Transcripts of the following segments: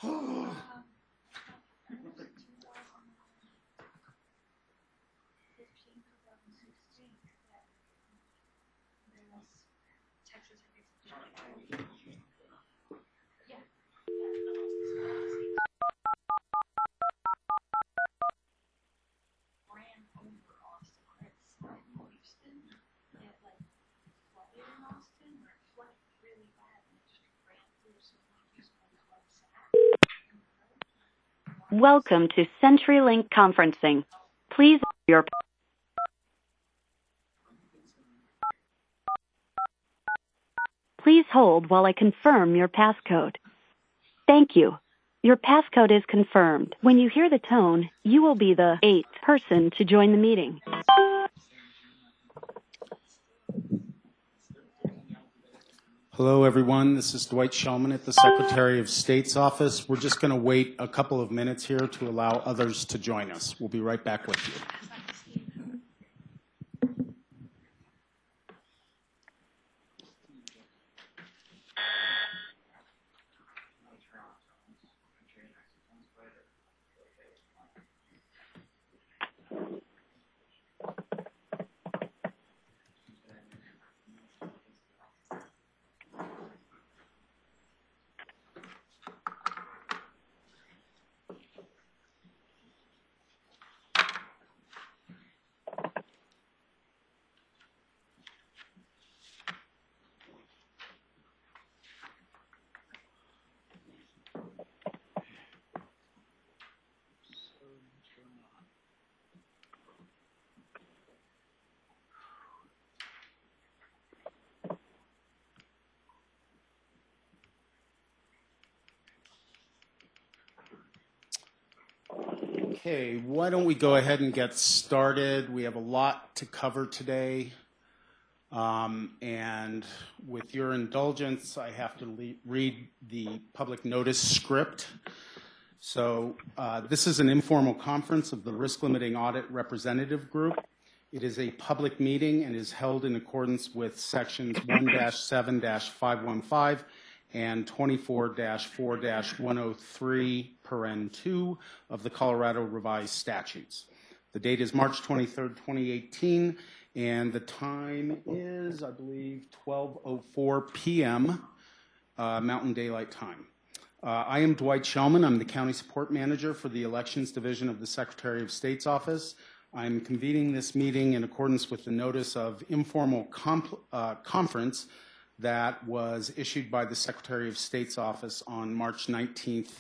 Welcome to CenturyLink Conferencing. Please hold while I confirm your passcode. Thank you. Your passcode is confirmed. When you hear the tone, you will be the 8th person to join the meeting. Hello, everyone. This is Dwight Shulman at the Secretary of State's office. We're just going to wait a couple of minutes here to allow others to join us. We'll be right back with you. Okay, why don't we go ahead and get started? We have a lot to cover today. And with your indulgence, I have to read the public notice script. So this is an informal conference of the Risk Limiting Audit Representative Group. It is a public meeting and is held in accordance with sections 1-7-515 and 24-4-103 paren 2 of the Colorado Revised Statutes. The date is March 23rd, 2018, and the time is, I believe, 12:04 p.m. Mountain Daylight Time. I am Dwight Shulman. I'm the County Support Manager for the Elections Division of the Secretary of State's Office. I'm convening this meeting in accordance with the notice of informal conference that was issued by the Secretary of State's Office on March 19th,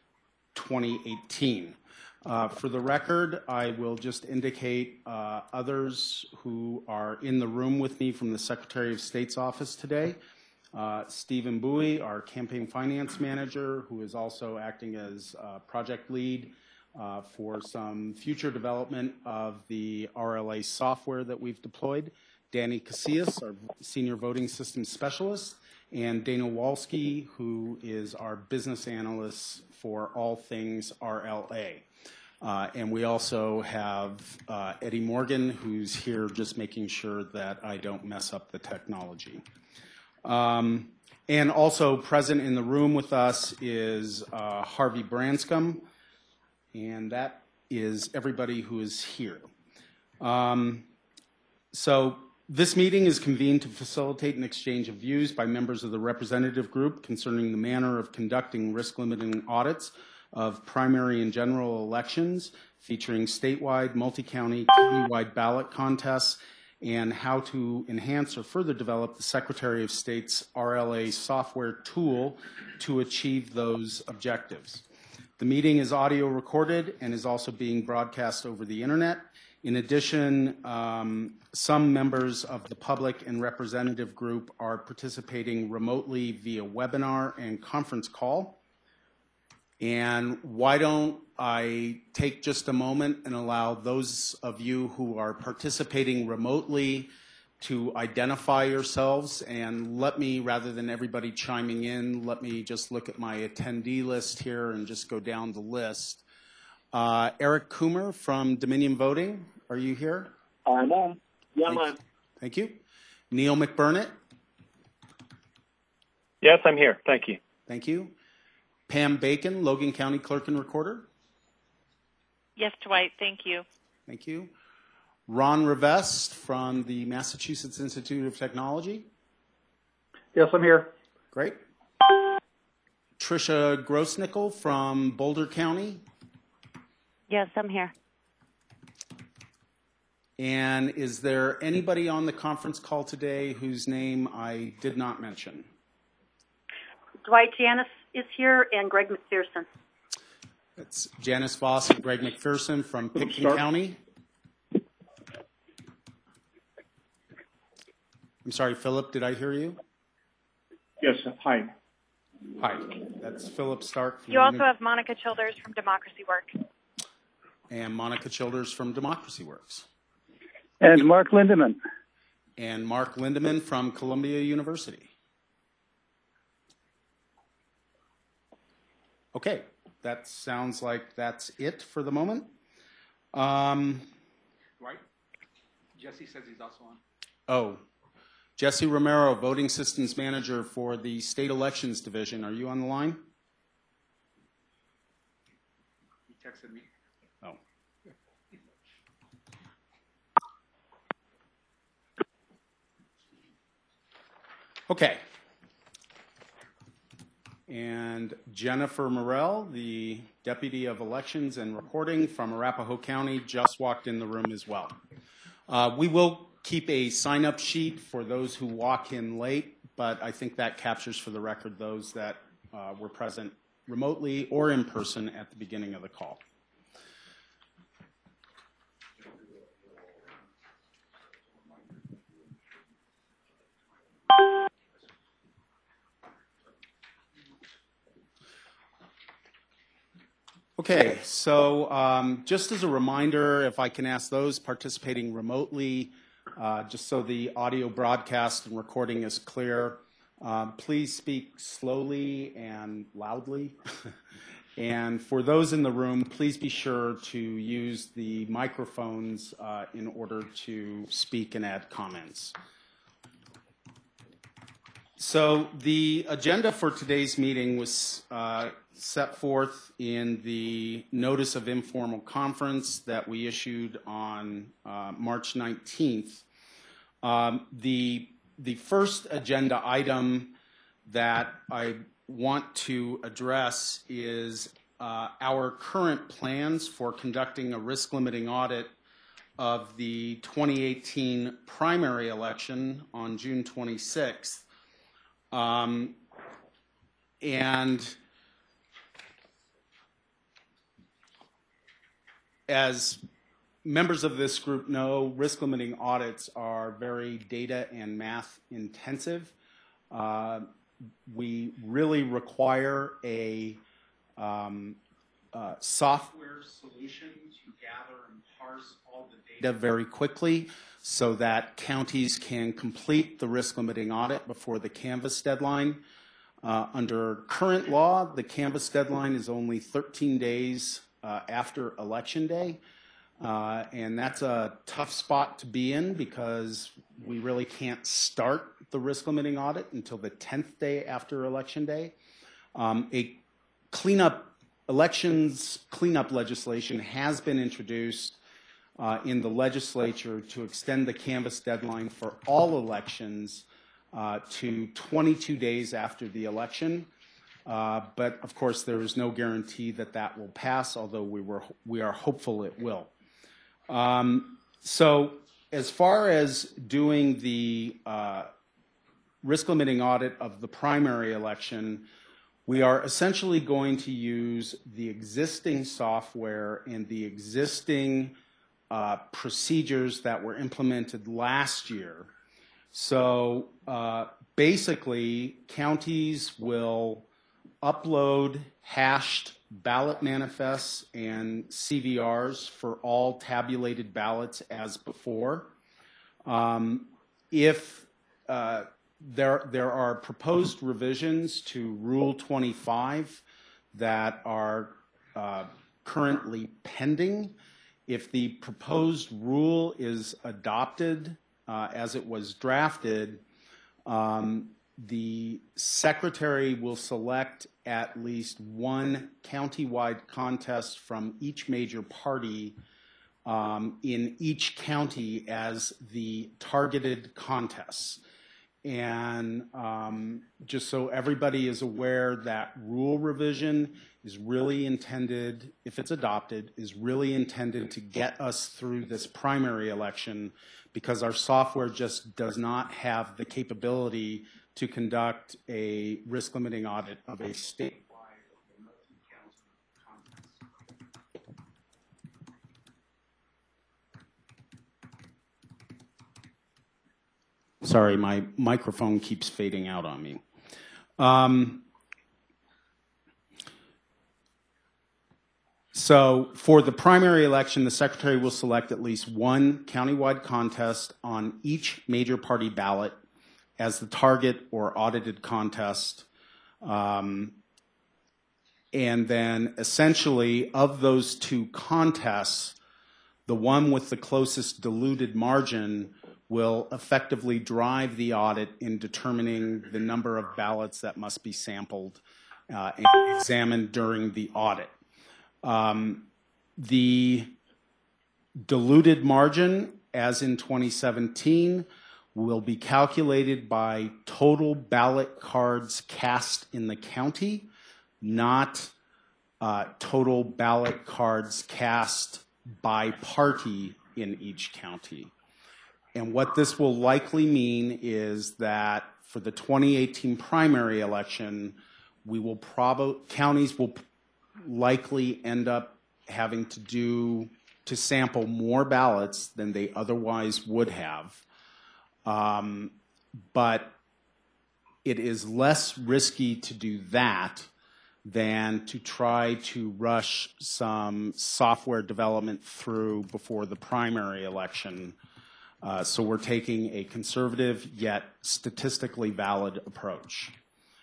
2018. For the record, I will just indicate others who are in the room with me from the Secretary of State's Office today. Stephen Bowie, our Campaign Finance Manager, who is also acting as project lead for some future development of the RLA software that we've deployed. Danny Casillas, our Senior Voting Systems Specialist, and Dana Walski, who is our Business Analyst for all things RLA. And we also have Eddie Morgan, who's here just making sure that I don't mess up the technology. And also present in the room with us is Harvey Branscombe, and that is everybody who is here. So this meeting is convened to facilitate an exchange of views by members of the representative group concerning the manner of conducting risk-limiting audits of primary and general elections featuring statewide, multi-county, county-wide ballot contests, and how to enhance or further develop the Secretary of State's RLA software tool to achieve those objectives. The meeting is audio recorded and is also being broadcast over the internet. In addition, some members of the public and representative group are participating remotely via webinar and conference call. And why don't I take just a moment and allow those of you who are participating remotely to identify yourselves, and let me, rather than everybody chiming in, let me just look at my attendee list here and just go down the list. Eric Coomer from Dominion Voting, are you here? I'm on. Yeah, I'm on. Thank you. Neil McBurnett? Yes, I'm here. Thank you. Thank you. Pam Bacon, Logan County Clerk and Recorder. Yes, Dwight, thank you. Thank you. Ron Rivest from the Massachusetts Institute of Technology. Yes, I'm here. Great. Tricia Grossnickel from Boulder County. Yes, I'm here. And is there anybody on the conference call today whose name I did not mention? Dwight Janice is here, and Greg McPherson. That's Janice Voss and Greg McPherson from Pitkin County. I'm sorry, Philip, did I hear you? Yes, hi. Hi, that's Philip Stark. From You also have Monica Childers from Democracy Works. And Monica Childers from Democracy Works. And Mark Lindeman. And Mark Lindeman from Columbia University. Okay, that sounds like that's it for the moment. Right? Jesse says he's also on. Oh, Jesse Romero, Voting Systems Manager for the State Elections Division. Are you on the line? He texted me. Oh. Okay. And Jennifer Morell, the Deputy of Elections and Reporting from Arapahoe County, just walked in the room as well. We will keep a sign-up sheet for those who walk in late, but I think that captures for the record those that were present remotely or in person at the beginning of the call. Okay, so just as a reminder, if I can ask those participating remotely, just so the audio broadcast and recording is clear, please speak slowly and loudly. And for those in the room, please be sure to use the microphones in order to speak and add comments. So the agenda for today's meeting was set forth in the Notice of Informal Conference that we issued on March 19th. The first agenda item that I want to address is our current plans for conducting a risk-limiting audit of the 2018 primary election on June 26th. And as members of this group know, risk-limiting audits are very data and math intensive. We really require a software solution to gather and parse all the data very quickly so that counties can complete the risk-limiting audit before the Canvass deadline. Under current law, the Canvass deadline is only 13 days after Election Day. And that's a tough spot to be in because we really can't start the risk-limiting audit until the 10th day after Election Day. Elections cleanup legislation has been introduced in the legislature to extend the Canvass deadline for all elections to 22 days after the election. But of course, there is no guarantee that that will pass, although we are hopeful it will. So as far as doing the risk-limiting audit of the primary election, we are essentially going to use the existing software and the existing procedures that were implemented last year. So basically, counties will upload hashed ballot manifests and CVRs for all tabulated ballots as before. If there are proposed revisions to Rule 25 that are currently pending, if the proposed rule is adopted as it was drafted, the secretary will select at least one county-wide contest from each major party in each county as the targeted contests. And just so everybody is aware, that rule revision is really intended, if it's adopted, is really intended to get us through this primary election, because our software just does not have the capability to conduct a risk limiting audit of a statewide or multi-county contest. Sorry, my microphone keeps fading out on me. So for the primary election, the secretary will select at least one countywide contest on each major party ballot as the target or audited contest. And then essentially of those two contests, the one with the closest diluted margin will effectively drive the audit in determining the number of ballots that must be sampled and examined during the audit. The diluted margin, as in 2017, will be calculated by total ballot cards cast in the county, not total ballot cards cast by party in each county. And what this will likely mean is that for the 2018 primary election, counties will likely end up having to sample more ballots than they otherwise would have. But it is less risky to do that than to try to rush some software development through before the primary election. So we're taking a conservative yet statistically valid approach.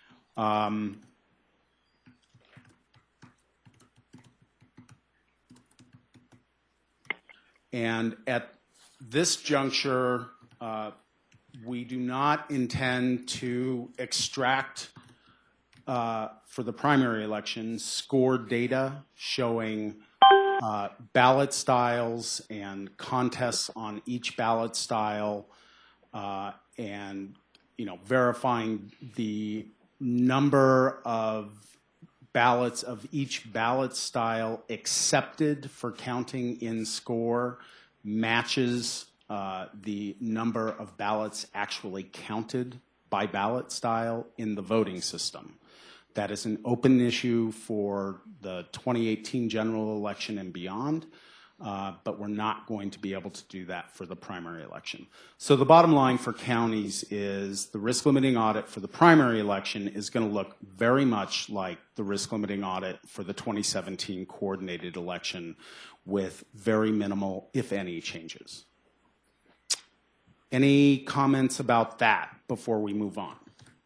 And at this juncture, we do not intend to extract, for the primary election, score data showing ballot styles and contests on each ballot style, and verifying the number of ballots of each ballot style accepted for counting in score matches the number of ballots actually counted by ballot style in the voting system. That is an open issue for the 2018 general election and beyond, but we're not going to be able to do that for the primary election. So the bottom line for counties is the risk limiting audit for the primary election is going to look very much like the risk limiting audit for the 2017 coordinated election, with very minimal, if any, changes. Any comments about that before we move on?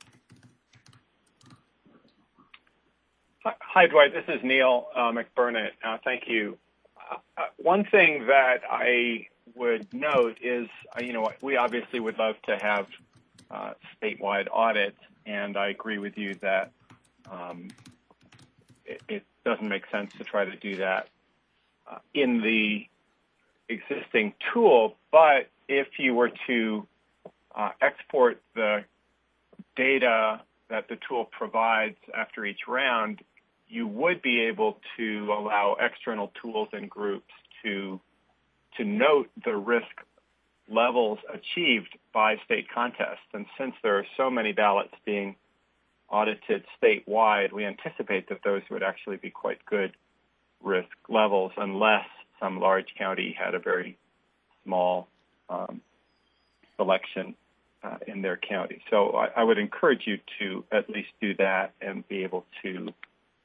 Hi, Dwight. This is Neil McBurnett. Thank you. One thing that I would note is, we obviously would love to have statewide audits, and I agree with you that it doesn't make sense to try to do that in the existing tool. But if you were to export the data that the tool provides after each round, you would be able to allow external tools and groups to note the risk levels achieved by state contests. And since there are so many ballots being audited statewide, we anticipate that those would actually be quite good risk levels, unless some large county had a very small selection in their county. So I would encourage you to at least do that and be able to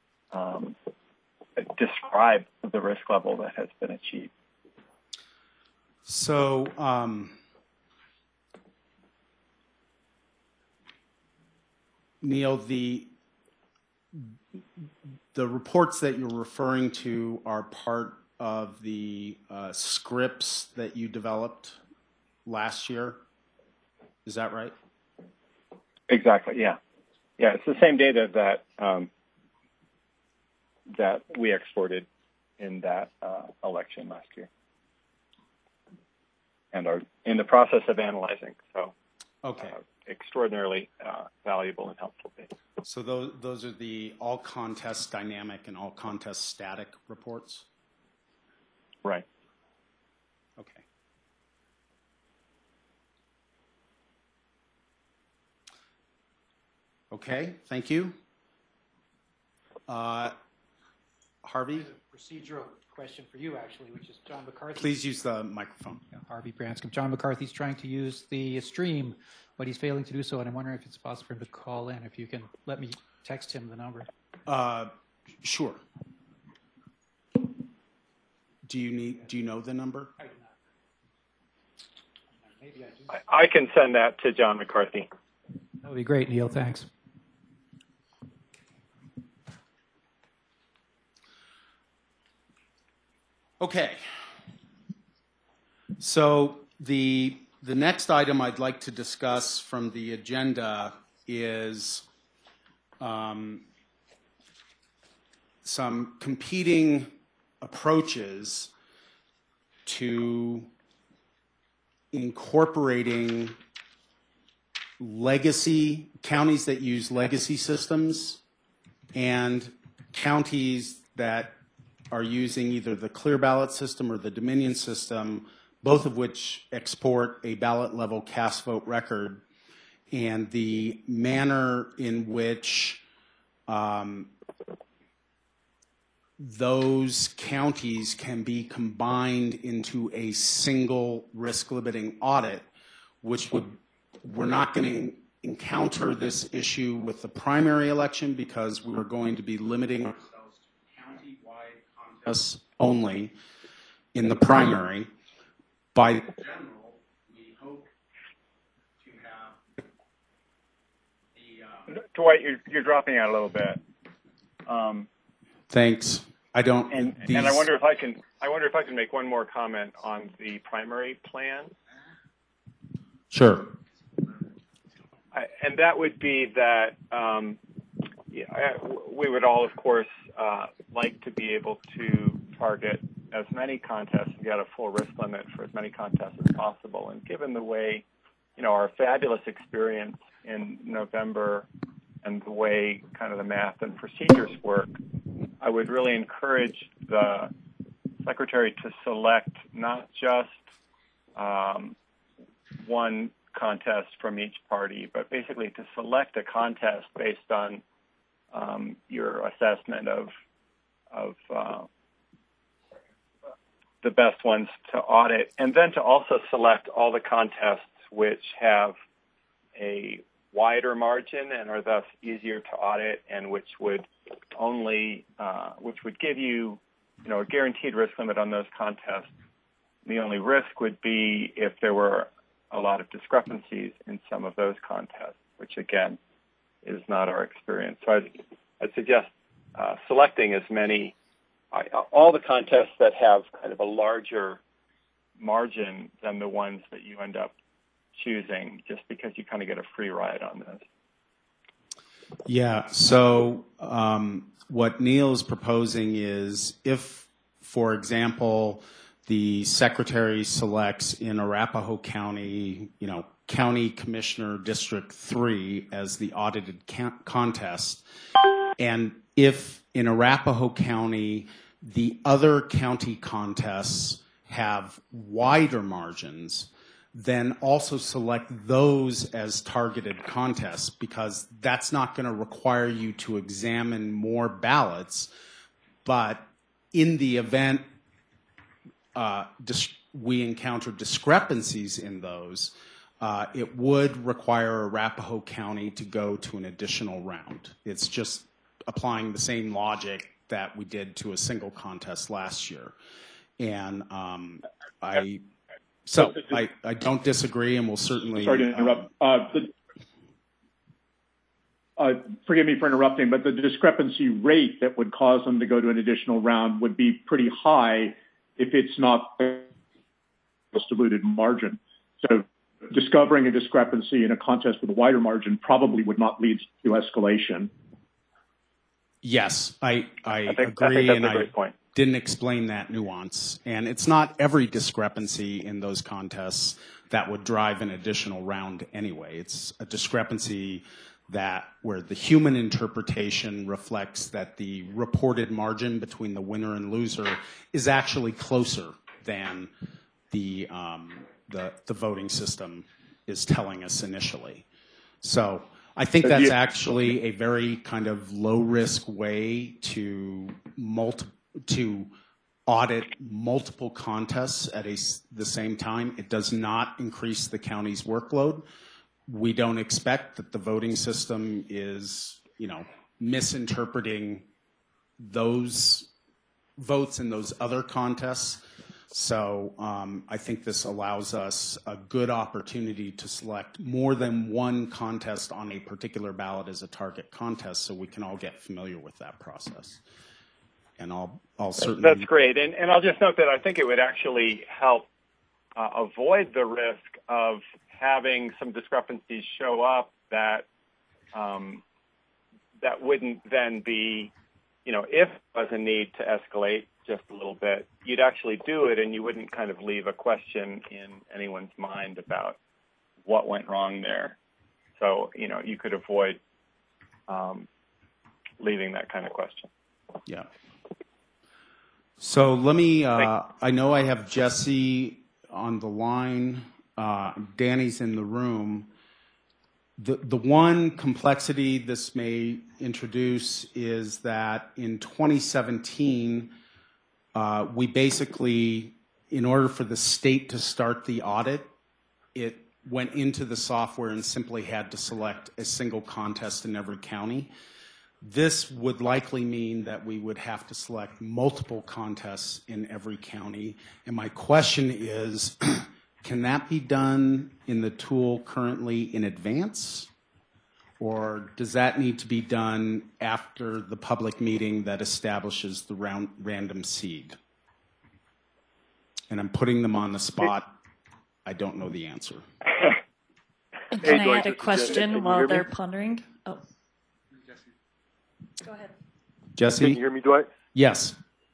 describe the risk level that has been achieved. So Neil, the reports that you're referring to are part of the scripts that you developed last year. Is that right? Exactly. Yeah. Yeah. It's the same data that that we exported in that election last year, and are in the process of analyzing. So, Okay. Extraordinarily valuable and helpful data. So those are the all contest dynamic and all contest static reports? Right. Okay. Okay, thank you. Harvey? Procedural question for you, actually, which is John McCarthy. Please use the microphone. Yeah, Harvey Branscombe. John McCarthy's trying to use the stream, but he's failing to do so, and I'm wondering if it's possible for him to call in. If you can let me text him the number. Sure. Do you know the number? I do not. Maybe I do. I can send that to John McCarthy. That would be great, Neil. Thanks. Okay. So the next item I'd like to discuss from the agenda is some competing approaches to incorporating legacy counties that use legacy systems and counties that are using either the Clear Ballot system or the Dominion system, both of which export a ballot level cast vote record, and the manner in which those counties can be combined into a single risk limiting audit, which we're not going to encounter this issue with the primary election because we're going to be limiting ourselves to county-wide contests only in the primary. By general, we hope to have the... Dwight, you're dropping out a little bit. Thanks. I don't... And I wonder if I can make one more comment on the primary plan. Sure. And that would be that we would all, of course, like to be able to target as many contests and get a full risk limit for as many contests as possible. And given the way, our fabulous experience in November and the way kind of the math and procedures work, I would really encourage the Secretary to select not just one contest from each party, but basically to select a contest based on your assessment of the best ones to audit, and then to also select all the contests which have a wider margin and are thus easier to audit, and which would give you, a guaranteed risk limit on those contests. The only risk would be if there were a lot of discrepancies in some of those contests, which again is not our experience. So I'd suggest selecting as many, all the contests that have kind of a larger margin than the ones that you end up choosing, just because you kind of get a free ride on this. Yeah, so what Neil is proposing is if, for example, the Secretary selects in Arapahoe County, County Commissioner District 3 as the audited contest, and if in Arapahoe County the other county contests have wider margins, then also select those as targeted contests, because that's not going to require you to examine more ballots. But in the event we encounter discrepancies in those, it would require Arapahoe County to go to an additional round. It's just applying the same logic that we did to a single contest last year. And I don't disagree, and we'll certainly... Sorry to interrupt. Forgive me for interrupting, but the discrepancy rate that would cause them to go to an additional round would be pretty high if it's not a diluted margin. So discovering a discrepancy in a contest with a wider margin probably would not lead to escalation. Yes, I think agree, that's and a great point. didn't explain that nuance. And it's not every discrepancy in those contests that would drive an additional round anyway. It's a discrepancy where the human interpretation reflects that the reported margin between the winner and loser is actually closer than the voting system is telling us initially. So I think that's actually a very kind of low-risk way to audit multiple contests at the same time. It does not increase the county's workload. We don't expect that the voting system is, misinterpreting those votes in those other contests. So I think this allows us a good opportunity to select more than one contest on a particular ballot as a target contest, so we can all get familiar with that process. And I'll certainly... That's great. And I'll just note that I think it would actually help avoid the risk of having some discrepancies show up that that wouldn't then be, if there was a need to escalate just a little bit, you'd actually do it, and you wouldn't kind of leave a question in anyone's mind about what went wrong there. So, you could avoid leaving that kind of question. Yeah. So let me, I know I have Jesse on the line. Danny's in the room. The one complexity this may introduce is that in 2017, we basically, in order for the state to start the audit, it went into the software and simply had to select a single contest in every county. This would likely mean that we would have to select multiple contests in every county. And my question is, can that be done in the tool currently in advance? Or does that need to be done after the public meeting that establishes the random seed? And I'm putting them on the spot. I don't know the answer. And can I add a question while they're pondering? Oh. Go ahead. Jesse? Can you hear me, Dwight? Yes.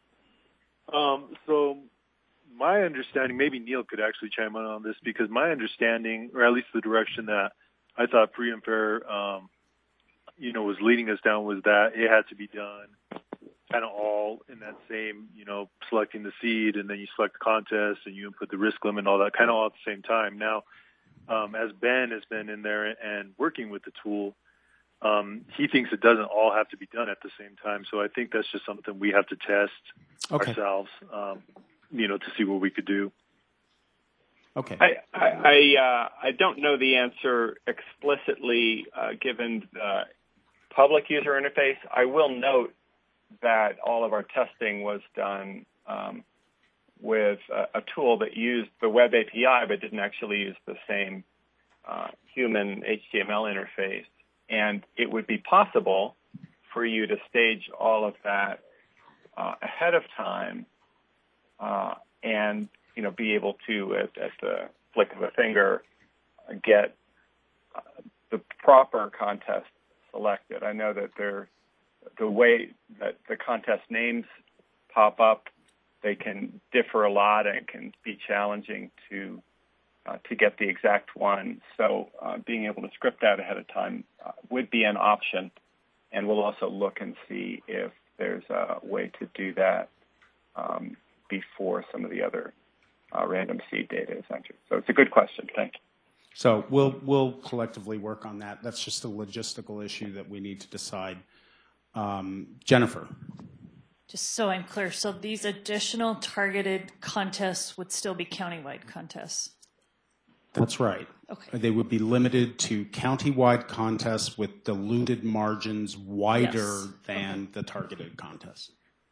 So my understanding, maybe Neil could actually chime in on this, because my understanding, or at least the direction that I thought Free and Fair, was leading us down, was that it had to be done kind of all in that same, selecting the seed, and then you select the contest, and you input the risk limit and all that, kind of all at the same time. Now, as Ben has been in there and working with the tool, he thinks it doesn't all have to be done at the same time. So I think that's just something we have to test ourselves, to see what we could do. Okay. I don't know the answer explicitly given the public user interface. I will note that all of our testing was done with a tool that used the web API but didn't actually use the same human HTML interface. And it would be possible for you to stage all of that ahead of time and be able to, at the flick of a finger, get the proper contest selected. I know that the way that the contest names pop up, they can differ a lot and can be challenging to get the exact one. So being able to script that ahead of time would be an option. And we'll also look and see if there's a way to do that before some of the other random seed data is entered. So it's a good question. Thank you. So we'll collectively work on that. That's just a logistical issue that we need to decide. Jennifer. Just so I'm clear, so these additional targeted contests would still be countywide contests? That's right. Okay. They would be limited to countywide contests with diluted margins wider than the targeted contests.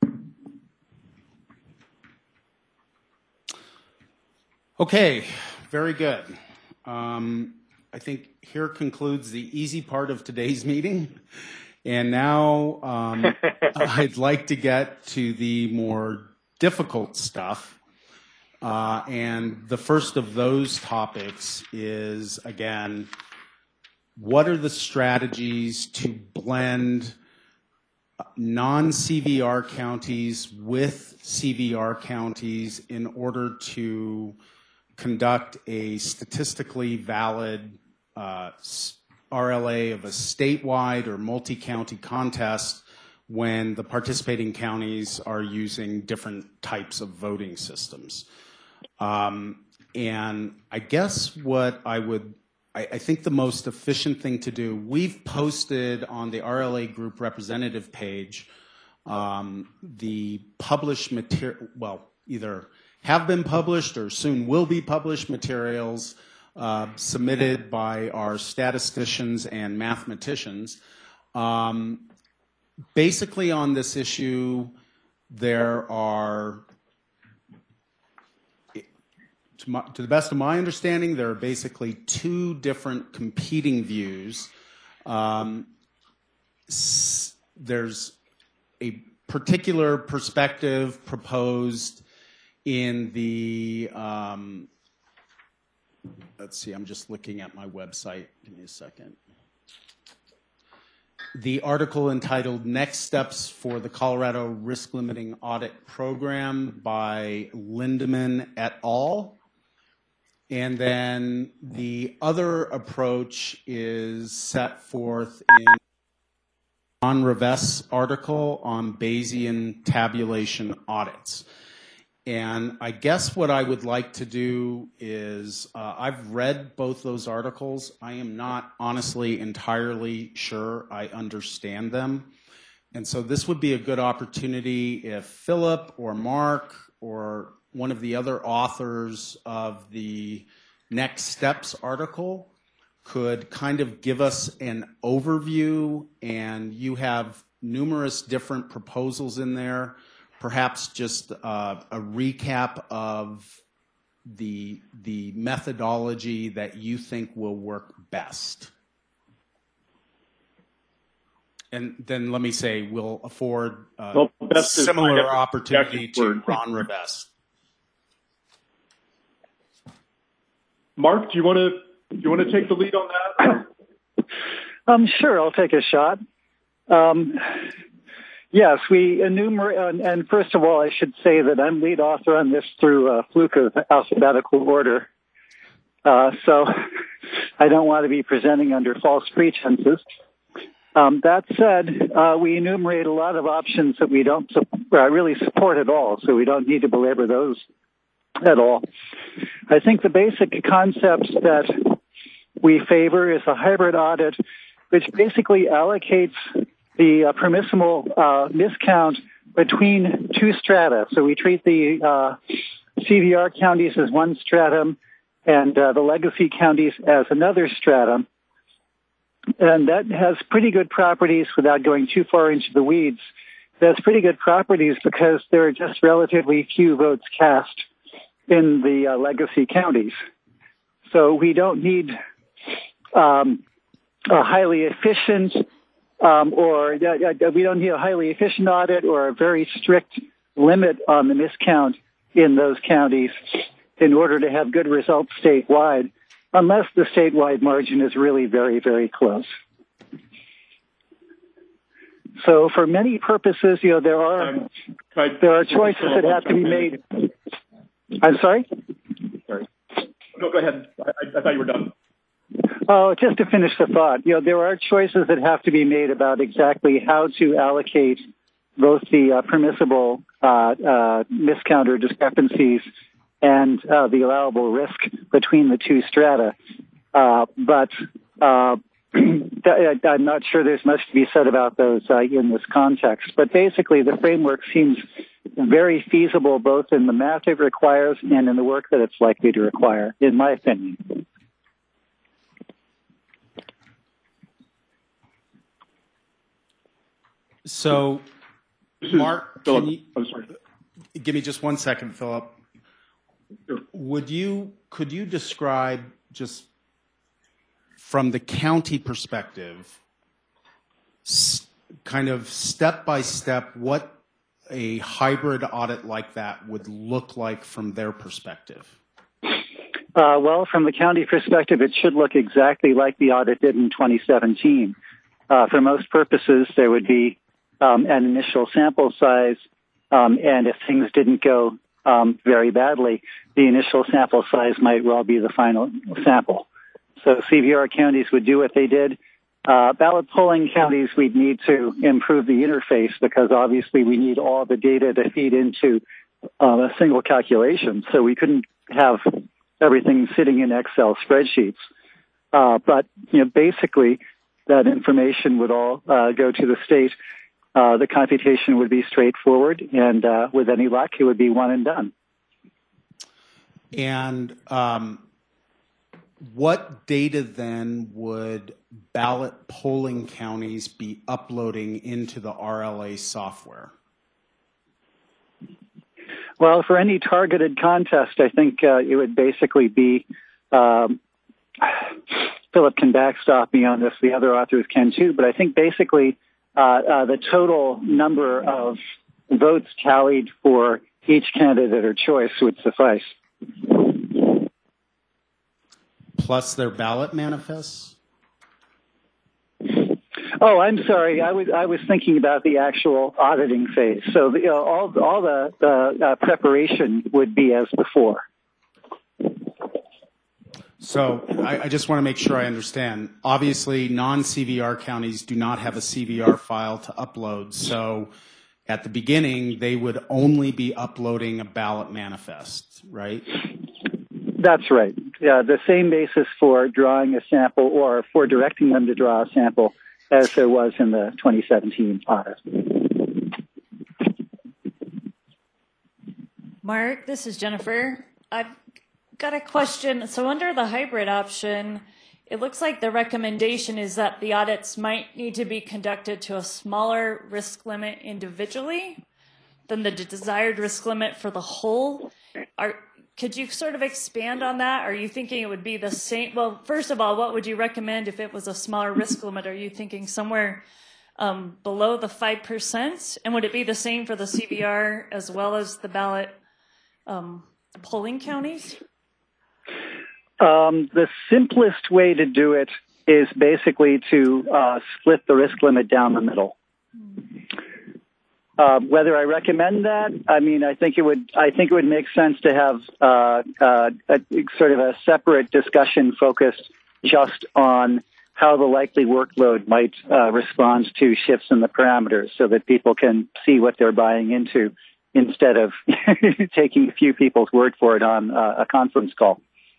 Okay, very good. I think here concludes the easy part of today's meeting. And now I'd like to get to the more difficult stuff. And the first of those topics is, again, what are the strategies to blend non-CVR counties with CVR counties in order to conduct a statistically valid RLA of a statewide or multi-county contest when the participating counties are using different types of voting systems. And I guess what I think the most efficient thing to do, we've posted on the RLA group representative page the published material, well, either have been published or soon will be published materials submitted by our statisticians and mathematicians. Basically on this issue, there are, to the best of my understanding, there are basically two different competing views. There's a particular perspective proposed in the, let's see, I'm just looking at my website. Give me a second. The article entitled Next Steps for the Colorado Risk Limiting Audit Program by Lindeman et al. And then the other approach is set forth in Ron Rivest's article on Bayesian tabulation audits. And I guess what I would like to do is, I've read both those articles. I am not honestly entirely sure I understand them. And so this would be a good opportunity if Philip or Mark or one of the other authors of the Next Steps article could kind of give us an overview, and you have numerous different proposals in there. Perhaps just a recap of the methodology that you think will work best. And then let me say, we'll afford a similar opportunity to Ron Rivest. Mark, do you want to take the lead on that? Sure, I'll take a shot. Yes, we enumerate, and first of all, I should say that I'm lead author on this through a fluke of alphabetical order. So I don't want to be presenting under false pretenses. That said, we enumerate a lot of options that we don't really support at all, so we don't need to belabor those at all. I think the basic concept that we favor is a hybrid audit, which basically allocates the permissible miscount between two strata. So we treat the CVR counties as one stratum and the legacy counties as another stratum. And that has pretty good properties without going too far into the weeds. It has pretty good properties because there are just relatively few votes cast in the legacy counties. So we don't need a highly efficient we don't need a highly efficient audit or a very strict limit on the miscount in those counties in order to have good results statewide, unless the statewide margin is really very, very close. So for many purposes, there are choices that have to be made. I'm sorry? Sorry. No, go ahead. I thought you were done. Oh, just to finish the thought, there are choices that have to be made about exactly how to allocate both the permissible miscount or discrepancies and the allowable risk between the two strata. But I'm not sure there's much to be said about those in this context. But basically, the framework seems very feasible both in the math it requires and in the work that it's likely to require, in my opinion. So, Mark, Philip, can you, I'm sorry. Give me just 1 second, Philip. Sure. Could you describe just from the county perspective, kind of step by step, what a hybrid audit like that would look like from their perspective? Well, from the county perspective, it should look exactly like the audit did in 2017. For most purposes, there would be an initial sample size, and if things didn't go very badly, the initial sample size might well be the final sample. So CVR counties would do what they did. Ballot polling counties, we'd need to improve the interface because obviously we need all the data to feed into a single calculation. So we couldn't have everything sitting in Excel spreadsheets. But basically, that information would all go to the state. The computation would be straightforward, and with any luck, it would be one and done. And what data then would ballot polling counties be uploading into the RLA software? Well, for any targeted contest, I think it would basically be, Philip can backstop me on this, the other authors can too, but I think basically the total number of votes tallied for each candidate or choice would suffice. Plus their ballot manifests? Oh, I'm sorry. I was thinking about the actual auditing phase. So all the preparation would be as before. So I just want to make sure I understand. Obviously, non-CVR counties do not have a CVR file to upload. So at the beginning, they would only be uploading a ballot manifest, right? That's right. Yeah, the same basis for drawing a sample or for directing them to draw a sample as there was in the 2017 audit. Mark, this is Jennifer. I've got a question. So under the hybrid option, it looks like the recommendation is that the audits might need to be conducted to a smaller risk limit individually than the desired risk limit for the whole. Could you sort of expand on that? Are you thinking it would be the same? Well, first of all, what would you recommend if it was a smaller risk limit? Are you thinking somewhere below the 5%? And would it be the same for the CVR as well as the ballot polling counties? The simplest way to do it is basically to split the risk limit down the middle. Whether I recommend that, I mean, I think it would make sense to have a sort of a separate discussion focused just on how the likely workload might respond to shifts in the parameters, so that people can see what they're buying into instead of taking a few people's word for it on a conference call.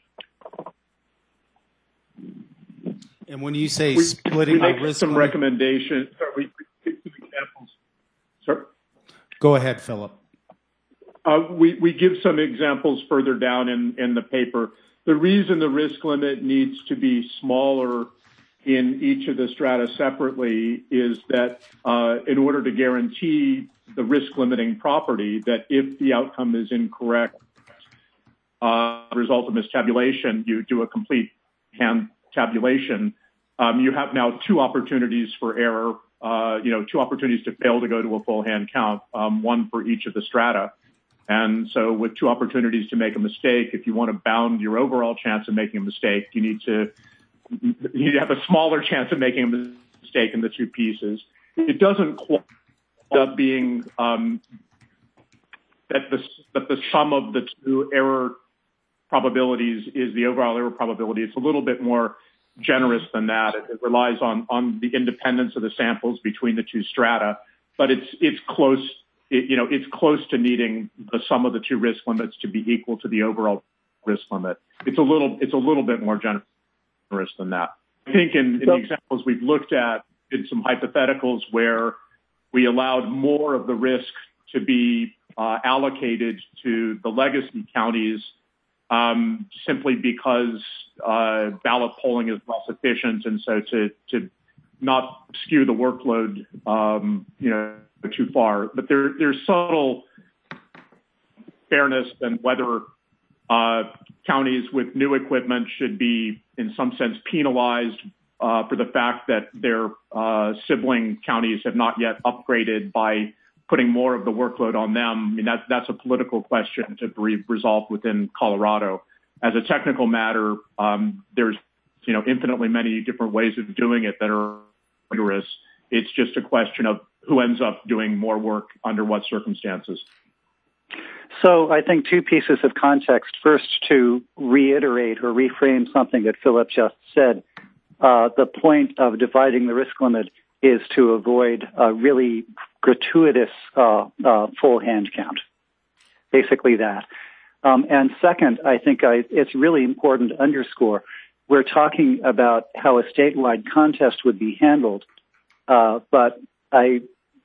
And when you say splitting the risk, some recommendations. We give some examples. Sir? Go ahead, Philip. We give some examples further down in the paper. The reason the risk limit needs to be smaller in each of the strata separately is that in order to guarantee the risk limiting property, that if the outcome is incorrect, result of mistabulation, you do a complete hand tabulation. You have now two opportunities for error, two opportunities to fail to go to a full hand count, one for each of the strata. And so with two opportunities to make a mistake, if you want to bound your overall chance of making a mistake, you need to have a smaller chance of making a mistake in the two pieces. It doesn't quite end up being that the sum of the two error probabilities is the overall error probability. It's a little bit more generous than that. It relies on the independence of the samples between the two strata, but it's close. It's close to needing the sum of the two risk limits to be equal to the overall risk limit. It's a little bit more generous than that. I think in the examples we've looked at, in some hypotheticals where we allowed more of the risk to be allocated to the legacy counties simply because ballot polling is less efficient, and so to not skew the workload, too far. But there's subtle fairness and whether counties with new equipment should be, in some sense, penalized for the fact that their sibling counties have not yet upgraded by putting more of the workload on them. I mean, that's a political question to be resolved within Colorado. As a technical matter, there's infinitely many different ways of doing it that are rigorous. It's just a question of who ends up doing more work under what circumstances. So I think two pieces of context. First, to reiterate or reframe something that Philip just said, the point of dividing the risk limit is to avoid a really gratuitous full hand count. Basically that. And second, I think it's really important to underscore, we're talking about how a statewide contest would be handled, but I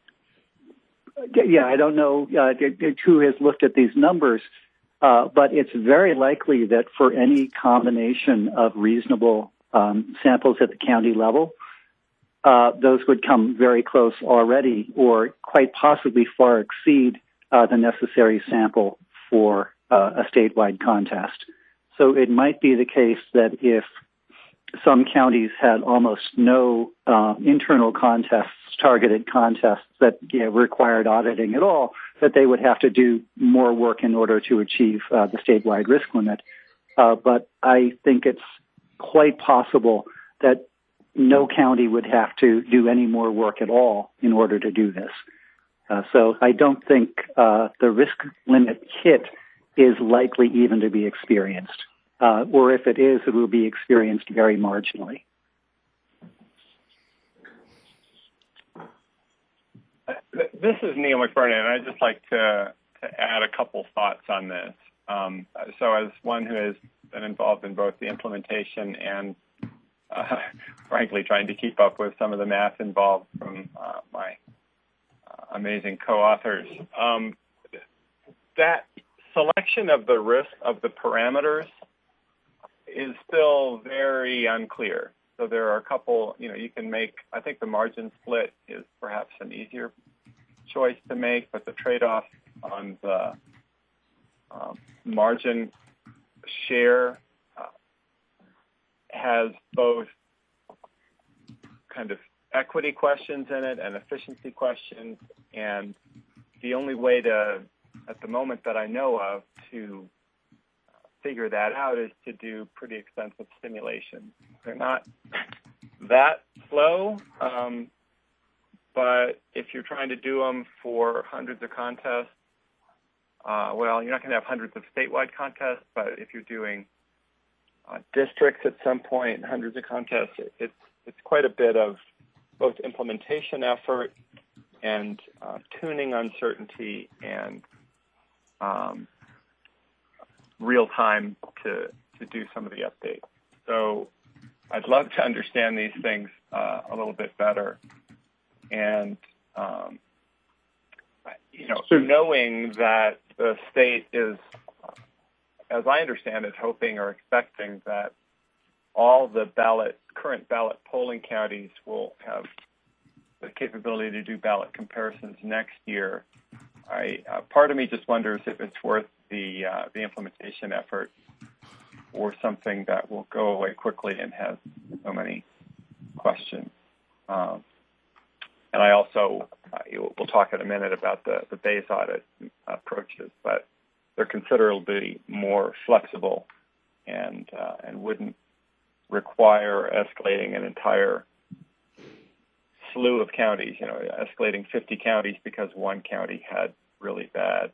don't know who has looked at these numbers, but it's very likely that for any combination of reasonable samples at the county level, those would come very close already or quite possibly far exceed the necessary sample for a statewide contest. So it might be the case that if some counties had almost no internal contests, targeted contests that required auditing at all, that they would have to do more work in order to achieve the statewide risk limit. But I think it's quite possible that no county would have to do any more work at all in order to do this. So I don't think the risk limit hit is likely even to be experienced. Or if it is, it will be experienced very marginally. This is Neil McBurney, and I'd just like to add a couple thoughts on this. So as one who has been involved in both the implementation and, frankly, trying to keep up with some of the math involved from my amazing co-authors, that selection of the risk of the parameters is still very unclear. So there are a couple, you can make, I think the margin split is perhaps an easier choice to make, but the trade-off on the margin share has both kind of equity questions in it and efficiency questions. And the only way to, at the moment that I know of, to figure that out is to do pretty extensive simulations. They're not that slow, but if you're trying to do them for hundreds of contests, well, you're not going to have hundreds of statewide contests, but if you're doing districts at some point, hundreds of contests, it's quite a bit of both implementation effort and tuning uncertainty and real time to do some of the updates. So I'd love to understand these things a little bit better. And, so knowing that the state is, as I understand it, hoping or expecting that all the current ballot polling counties will have the capability to do ballot comparisons next year, part of me just wonders if it's worth the implementation effort or something that will go away quickly and has so many questions. And I also, we'll talk in a minute about the Bayes audit approaches, but they're considerably more flexible and wouldn't require escalating an entire slew of counties, escalating 50 counties because one county had really bad,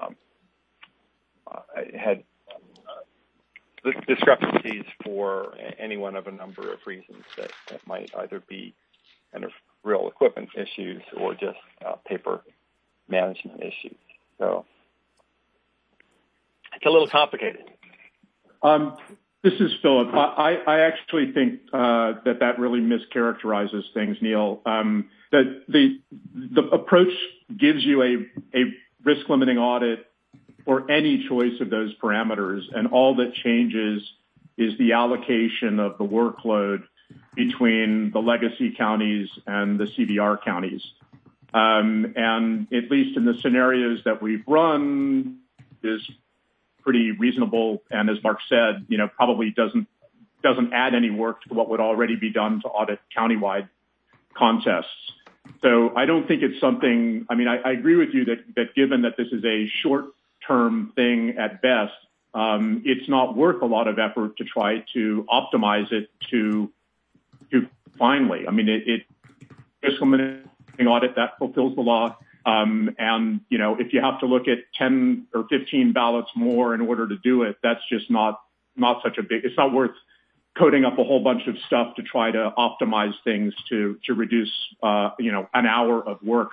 had discrepancies for any one of a number of reasons that might either be kind of real equipment issues or just paper management issues. So it's a little complicated. This is Philip. I actually think that really mischaracterizes things, Neil. That the approach gives you a risk limiting audit for any choice of those parameters, and all that changes is the allocation of the workload between the legacy counties and the CVR counties. And at least in the scenarios that we've run is pretty reasonable. And as Mark said, probably doesn't add any work to what would already be done to audit countywide contests. So I don't think it's something, I mean, I agree with you that given that this is a short-term thing at best, it's not worth a lot of effort to try to optimize it to finally. I mean, it risk limiting audit that fulfills the law. And, you know, if you have to look at 10 or 15 ballots more in order to do it, that's just not such a big, it's not worth coding up a whole bunch of stuff to try to optimize things to reduce, you know, an hour of work.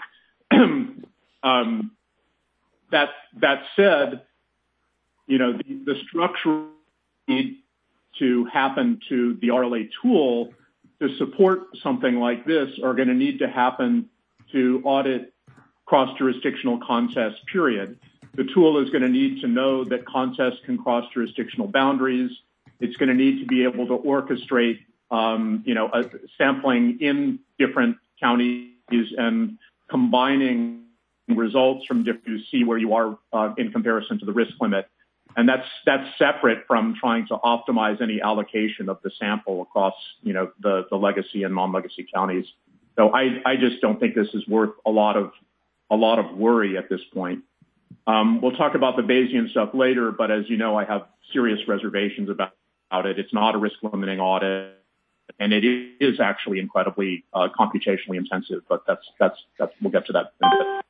That said, you know, the structure need to happen to the RLA tool to support something like this are going to need to happen to audit cross-jurisdictional contests, period. The tool is going to need to know that contests can cross jurisdictional boundaries. It's going to need to be able to orchestrate, you know, sampling in different counties and combining results from different to see where you are in comparison to the risk limit. And that's separate from trying to optimize any allocation of the sample across, you know, the legacy and non-legacy counties. So I just don't think this is worth a lot of worry at this point. We'll talk about the Bayesian stuff later, but as you know, I have serious reservations about it. It's not a risk limiting audit, and it is actually incredibly computationally intensive. But that's we'll get to that in a bit.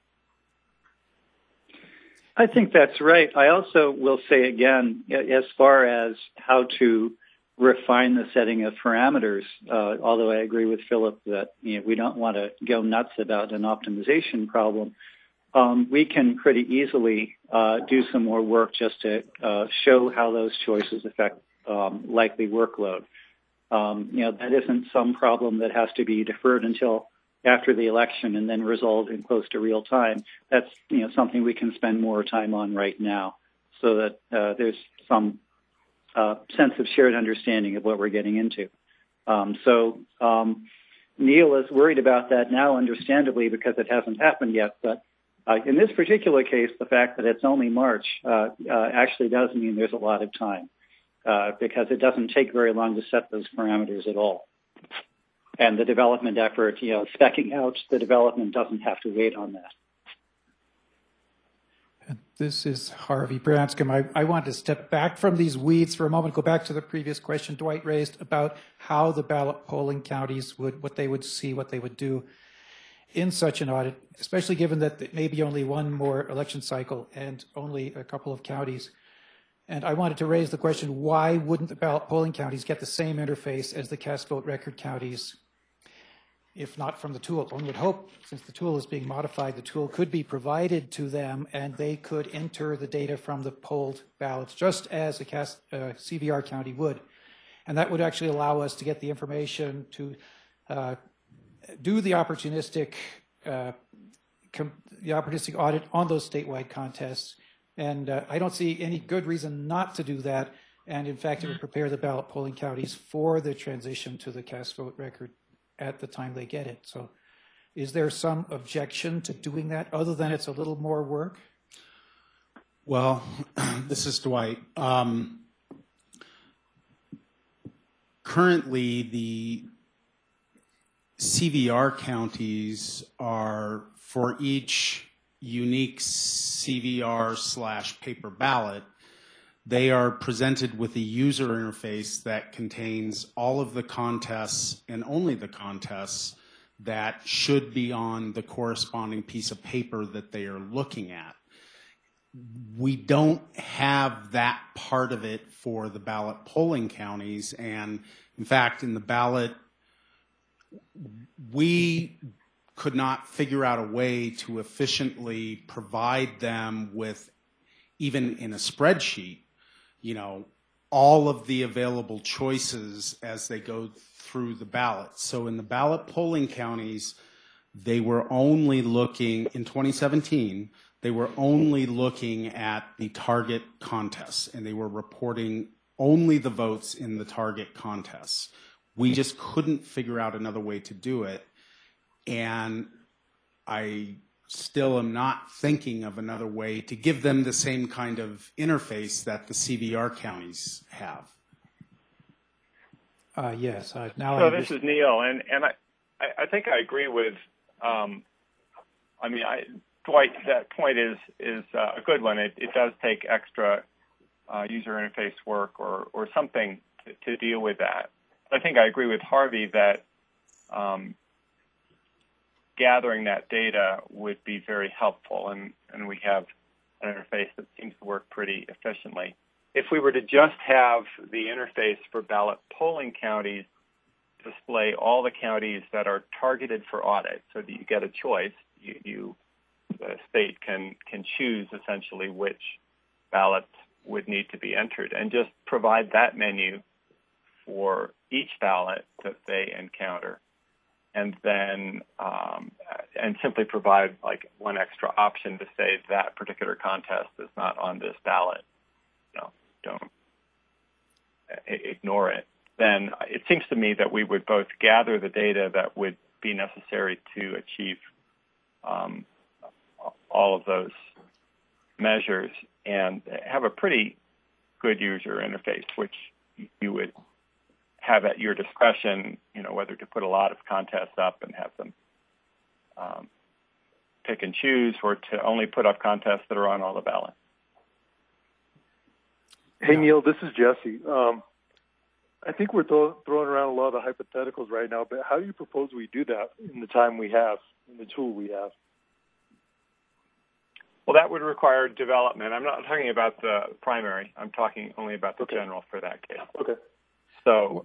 I think that's right. I also will say again, as far as how to refine the setting of parameters, although I agree with Philip that, you know, we don't want to go nuts about an optimization problem, we can pretty easily do some more work just to show how those choices affect likely workload. You know, that isn't some problem that has to be deferred until after the election and then resolved in close to real time. That's, you know, something we can spend more time on right now so that there's some sense of shared understanding of what we're getting into. Neil is worried about that now, understandably, because it hasn't happened yet. But in this particular case, the fact that it's only March actually does mean there's a lot of time because it doesn't take very long to set those parameters at all. And the development effort, you know, speccing out the development doesn't have to wait on that. This is Harvey Branscombe. I want to step back from these weeds for a moment, go back to the previous question Dwight raised about how the ballot polling counties what they would see, what they would do in such an audit, especially given that it may be only one more election cycle and only a couple of counties. And I wanted to raise the question, why wouldn't the ballot polling counties get the same interface as the cast vote record counties? If not from the tool, one would hope, since the tool is being modified, the tool could be provided to them and they could enter the data from the polled ballots, just as a CVR county would. And that would actually allow us to get the information to do the opportunistic audit on those statewide contests. And I don't see any good reason not to do that. And in fact, it would prepare the ballot polling counties for the transition to the cast vote record at the time they get it. So is there some objection to doing that other than it's a little more work? Well, this is Dwight. Currently, the CVR counties are, for each unique CVR/paper ballot, they are presented with a user interface that contains all of the contests and only the contests that should be on the corresponding piece of paper that they are looking at. We don't have that part of it for the ballot polling counties. And in fact, in the ballot, we could not figure out a way to efficiently provide them with, even in a spreadsheet, you know, all of the available choices as they go through the ballot. So in the ballot polling counties, they were only looking, in 2017, they were only looking at the target contests, and they were reporting only the votes in the target contests. We just couldn't figure out another way to do it, and I still am not thinking of another way to give them the same kind of interface that the CVR counties have. Yes. So this is Neil, and I think I agree with Dwight, that point is a good one. It does take extra user interface work or something to deal with that. I think I agree with Harvey that gathering that data would be very helpful, and we have an interface that seems to work pretty efficiently. If we were to just have the interface for ballot polling counties display all the counties that are targeted for audit so that you get a choice, the state can choose essentially which ballots would need to be entered, and just provide that menu for each ballot that they encounter, and then and simply provide like one extra option to say that particular contest is not on this ballot. Don't ignore it. Then it seems to me that we would both gather the data that would be necessary to achieve all of those measures and have a pretty good user interface, which you would have at your discretion, whether to put a lot of contests up and have them pick and choose, or to only put up contests that are on all the ballots. Hey, Neil, this is Jesse. I think we're throwing around a lot of hypotheticals right now, but how do you propose we do that in the time we have, in the tool we have? Well, that would require development. I'm not talking about the primary. I'm talking only about the general for that case. Okay. So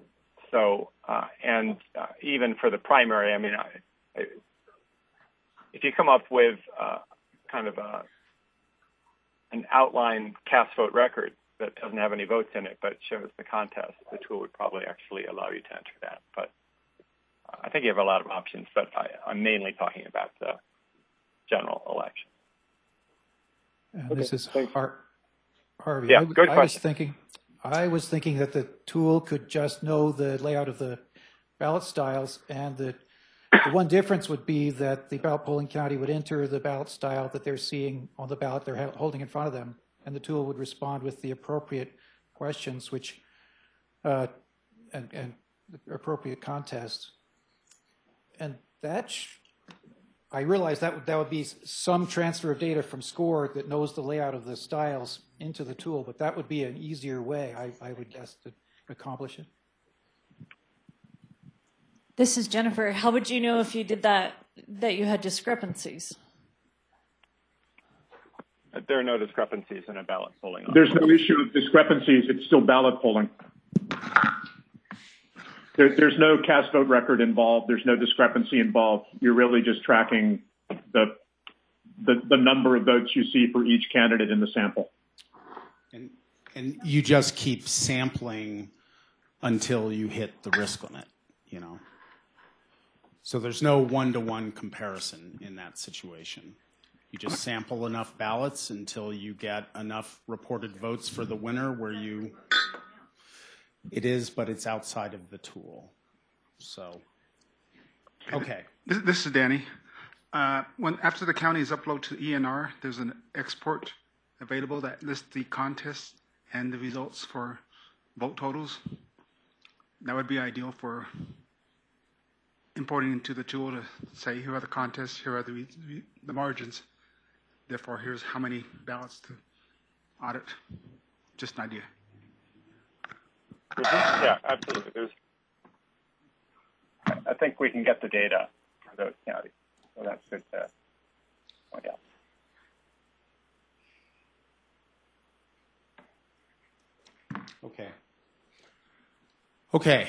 even for the primary, if you come up with kind of an outline cast vote record that doesn't have any votes in it but shows the contest, the tool would probably actually allow you to enter that. But I think you have a lot of options, but I'm mainly talking about the general election. This is Harvey. Yeah, good question. I was thinking that the tool could just know the layout of the ballot styles, and the one difference would be that the ballot polling county would enter the ballot style that they're seeing on the ballot they're holding in front of them, and the tool would respond with the appropriate questions, which and the appropriate contest. And that I realize that would be some transfer of data from SCORE that knows the layout of the styles into the tool, but that would be an easier way, I would guess, to accomplish it. This is Jennifer. How would you know if you did that you had discrepancies? There are no discrepancies in a ballot polling. There's no issue of discrepancies. It's still ballot polling. There's no cast vote record involved. There's no discrepancy involved. You're really just tracking the number of votes you see for each candidate in the sample. And you just keep sampling until you hit the risk limit, So there's no one-to-one comparison in that situation. You just sample enough ballots until you get enough reported votes for the winner where it is, but it's outside of the tool. So, okay. This is Danny. After the counties upload to ENR, there's an export available that lists the contests and the results for vote totals. That would be ideal for importing into the tool to say, here are the contests, here are the margins. Therefore, here's how many ballots to audit. Just an idea. Yeah, absolutely. I think we can get the data for those counties, so that's good to point out. Okay.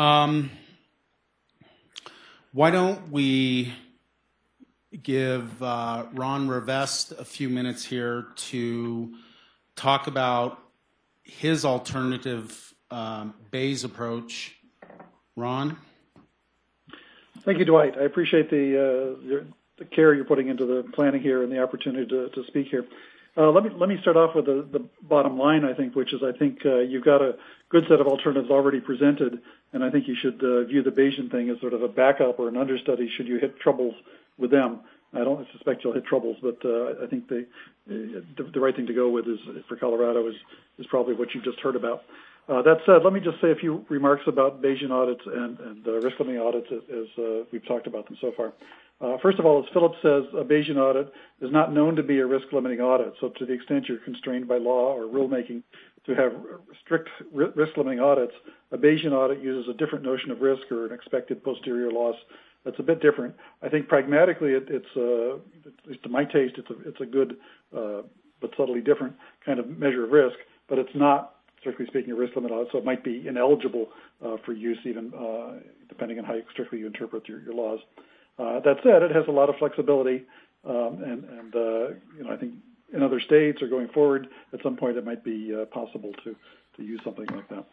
Why don't we give Ron Rivest a few minutes here to talk about his alternative Bayes approach. Ron? Thank you, Dwight. I appreciate the care you're putting into the planning here and the opportunity to speak here. Let me start off with the bottom line, I think, which is I think you've got a good set of alternatives already presented, and I think you should view the Bayesian thing as sort of a backup or an understudy should you hit troubles with them. I don't suspect you'll hit troubles, but I think the right thing to go with is for Colorado is probably what you just heard about. That said, let me just say a few remarks about Bayesian audits and risk limiting audits as we've talked about them so far. First of all, as Philip says, a Bayesian audit is not known to be a risk limiting audit. So to the extent you're constrained by law or rulemaking to have strict risk limiting audits, a Bayesian audit uses a different notion of risk or an expected posterior loss. That's a bit different. I think pragmatically, it's at least to my taste, it's a good but subtly different kind of measure of risk, but it's not, strictly speaking, a risk limit audit, so it might be ineligible for use even depending on how strictly you interpret your laws. That said, it has a lot of flexibility, and I think in other states or going forward, at some point it might be possible to use something like that.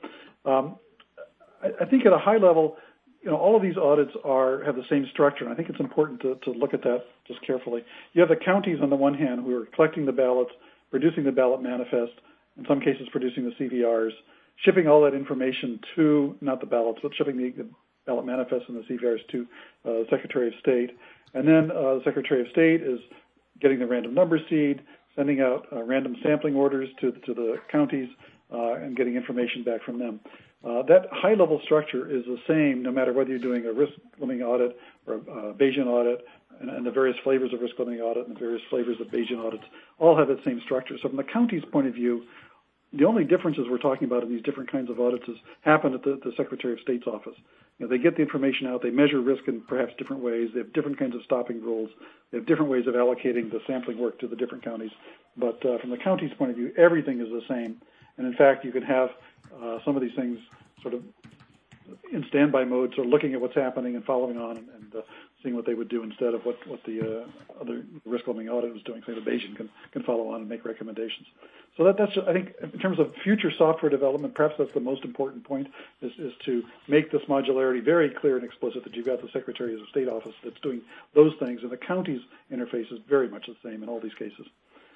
I think at a high level, all of these audits have the same structure, and I think it's important to look at that just carefully. You have the counties on the one hand who are collecting the ballots, producing the ballot manifest, in some cases producing the CVRs, shipping all that information to, not the ballots, but shipping the ballot manifest and the CVRs to the Secretary of State. And then the Secretary of State is getting the random number seed, sending out random sampling orders to the counties, and getting information back from them. That high-level structure is the same no matter whether you're doing a risk-limiting audit or a Bayesian audit, and the various flavors of risk-limiting audit and the various flavors of Bayesian audits all have that same structure. So from the county's point of view, the only differences we're talking about in these different kinds of audits happen at the Secretary of State's office. They get the information out, they measure risk in perhaps different ways, they have different kinds of stopping rules, they have different ways of allocating the sampling work to the different counties. But from the county's point of view, everything is the same. And in fact, you can have some of these things sort of in standby mode, sort of looking at what's happening and following on and seeing what they would do instead of what the other risk limiting audit was doing. Say the Bayesian can follow on and make recommendations. So that's I think in terms of future software development, perhaps that's the most important point is to make this modularity very clear and explicit that you've got the Secretary of State office that's doing those things, and the county's interface is very much the same in all these cases.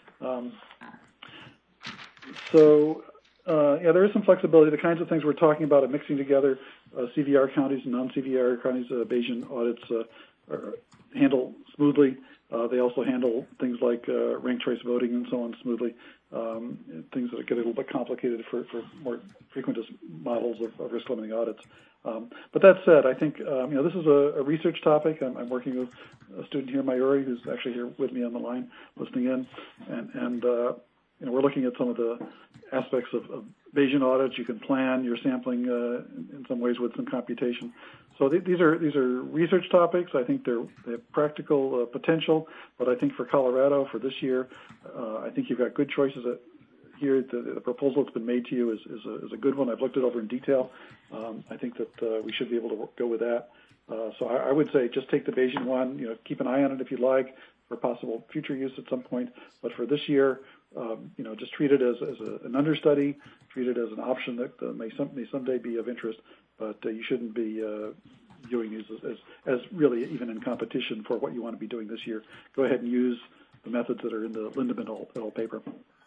There is some flexibility. The kinds of things we're talking about are mixing together CVR counties and non-CVR counties. Bayesian audits handle smoothly. They also handle things like ranked choice voting and so on smoothly. Things that get a little bit complicated for more frequentist models of risk limiting audits. But that said, I think this is a research topic. I'm working with a student here, Mayuri, who's actually here with me on the line, listening in, and we're looking at some of the aspects of Bayesian audits. You can plan your sampling in some ways with some computation. So these are research topics. I think they have practical potential, but I think for Colorado for this year, I think you've got good choices here. The proposal that's been made to you is a good one. I've looked it over in detail. I think that we should be able to go with that. So I would say just take the Bayesian one. Keep an eye on it if you like for possible future use at some point. But for this year, just treat it as an understudy. Treat it as an option that may someday be of interest. But you shouldn't be viewing these as really even in competition for what you want to be doing this year. Go ahead and use the methods that are in the Lindemann et al. Paper.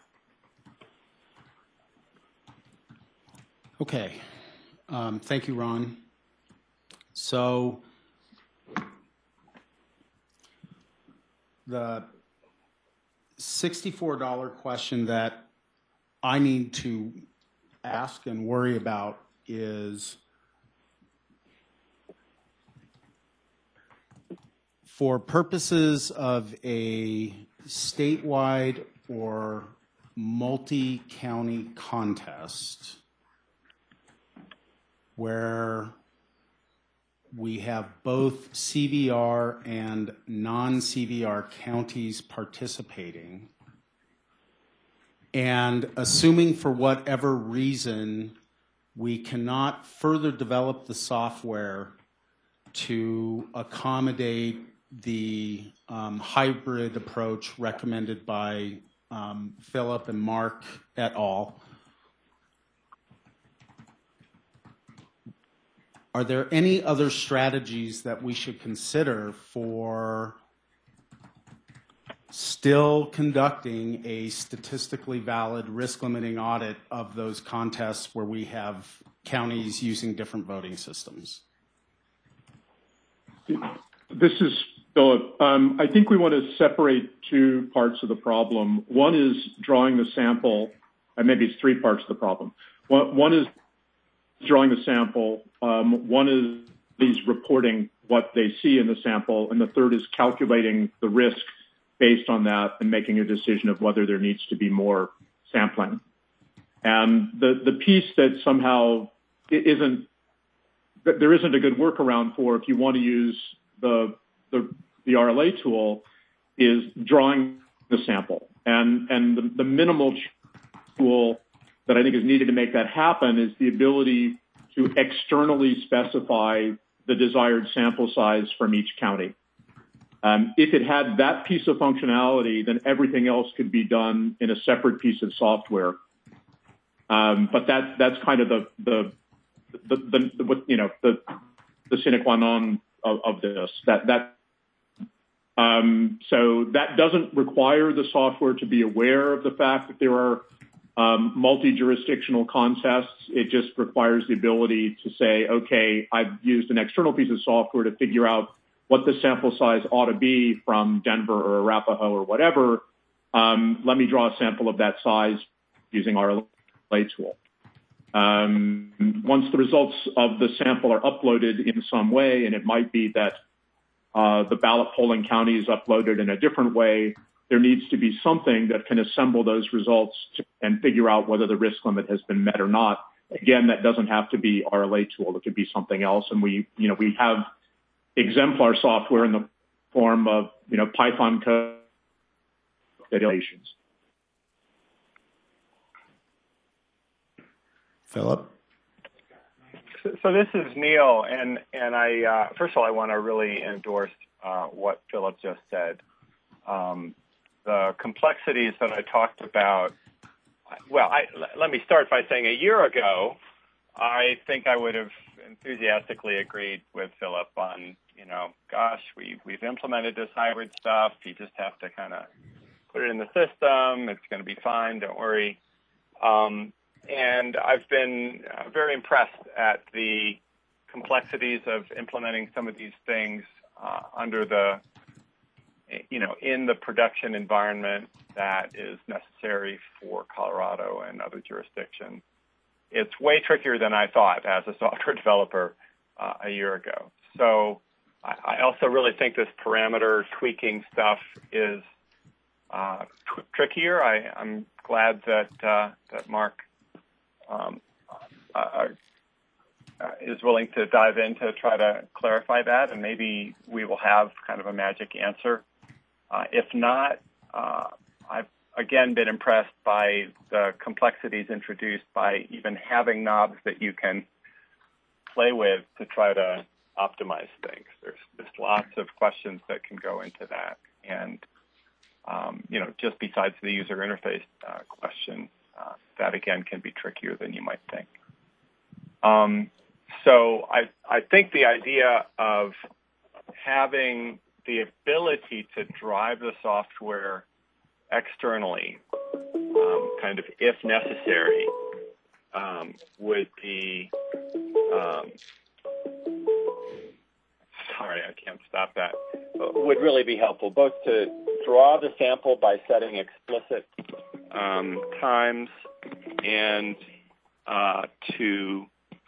Okay. Thank you, Ron. So the $64 question that I need to ask and worry about is for purposes of a statewide or multi-county contest where we have both CVR and non-CVR counties participating, and assuming for whatever reason we cannot further develop the software to accommodate the hybrid approach recommended by Philip and Mark et al., are there any other strategies that we should consider for still conducting a statistically valid risk-limiting audit of those contests where we have counties using different voting systems? This is Philip. I think we want to separate two parts of the problem. One is drawing the sample, and maybe it's three parts of the problem. One is drawing the sample. One is reporting what they see in the sample, and the third is calculating the risk based on that and making a decision of whether there needs to be more sampling. And the piece that somehow there isn't a good workaround for if you want to use the RLA tool is drawing the sample. And the minimal tool that I think is needed to make that happen is the ability to externally specify the desired sample size from each county. If it had that piece of functionality, then everything else could be done in a separate piece of software. But that's kind of the sine qua non of this. So that doesn't require the software to be aware of the fact that there are multi-jurisdictional contests. It just requires the ability to say, okay, I've used an external piece of software to figure out what the sample size ought to be from Denver or Arapahoe or whatever. Let me draw a sample of that size using our RLA tool. Once the results of the sample are uploaded in some way, and it might be that the ballot polling county is uploaded in a different way, there needs to be something that can assemble those results and figure out whether the risk limit has been met or not. Again, that doesn't have to be RLA tool. It could be something else. And we have exemplar software in the form of, Python code regulations. Philip? So this is Neil, and I first of all, I want to really endorse what Philip just said. The complexities that I talked about, let me start by saying a year ago, I think I would have enthusiastically agreed with Philip on, gosh, we've implemented this hybrid stuff. You just have to kind of put it in the system. It's going to be fine. Don't worry. And I've been very impressed at the complexities of implementing some of these things under the, in the production environment that is necessary for Colorado and other jurisdictions. It's way trickier than I thought as a software developer a year ago. So I also really think this parameter tweaking stuff is trickier. I'm glad that Mark is willing to dive in to try to clarify that, and maybe we will have kind of a magic answer. If not, I've again been impressed by the complexities introduced by even having knobs that you can play with to try to optimize things. There's lots of questions that can go into that, and just besides the user interface question, that again can be trickier than you might think. So I think the idea of having the ability to drive the software externally, kind of if necessary, would be, sorry, I can't stop that, would really be helpful, both to draw the sample by setting explicit times and to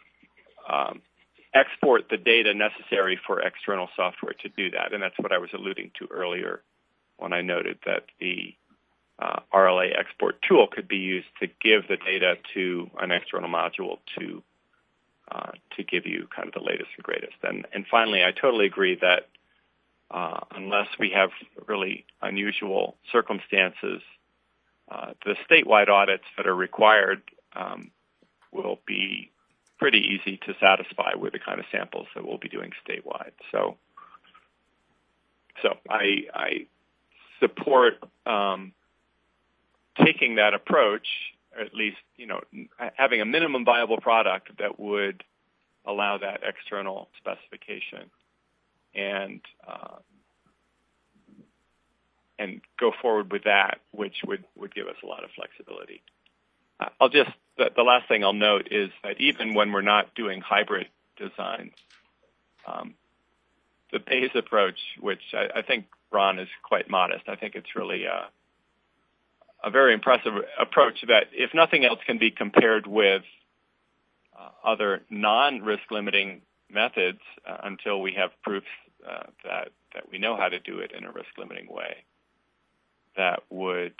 export the data necessary for external software to do that. And that's what I was alluding to earlier when I noted that the RLA export tool could be used to give the data to an external module to give you kind of the latest and greatest. And finally, I totally agree that unless we have really unusual circumstances, the statewide audits that are required will be pretty easy to satisfy with the kind of samples that we'll be doing statewide. So I support taking that approach, or at least, having a minimum viable product that would allow that external specification and go forward with that, which would give us a lot of flexibility. The last thing I'll note is that even when we're not doing hybrid designs, the Bayes approach, which I think Ron is quite modest, I think it's really a very impressive approach that, if nothing else, can be compared with other non-risk limiting methods until we have proofs that we know how to do it in a risk limiting way that would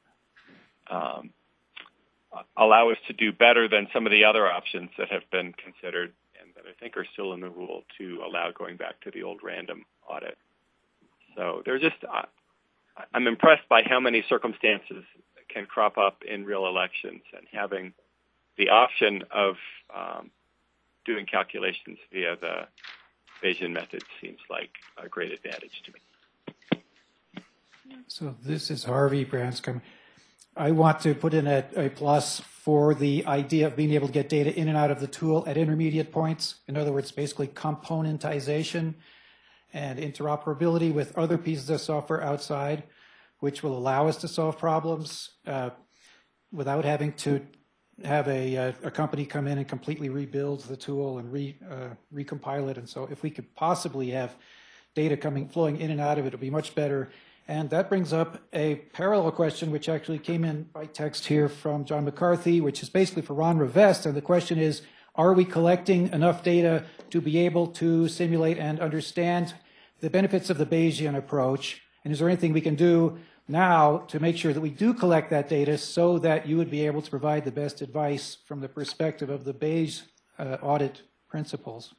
allow us to do better than some of the other options that have been considered and that I think are still in the rule to allow going back to the old random audit. So there's just, I'm impressed by how many circumstances can crop up in real elections, and having the option of doing calculations via the Bayesian method seems like a great advantage to me. So this is Harvey Branscombe. I want to put in a plus for the idea of being able to get data in and out of the tool at intermediate points. In other words, basically componentization and interoperability with other pieces of software outside, which will allow us to solve problems without having to have a company come in and completely rebuild the tool and recompile it. And so if we could possibly have data flowing in and out of it, it'll be much better. And that brings up a parallel question, which actually came in by text here from John McCarthy, which is basically for Ron Rivest. And the question is, are we collecting enough data to be able to simulate and understand the benefits of the Bayesian approach? And is there anything we can do now to make sure that we do collect that data so that you would be able to provide the best advice from the perspective of the Bayes audit principles?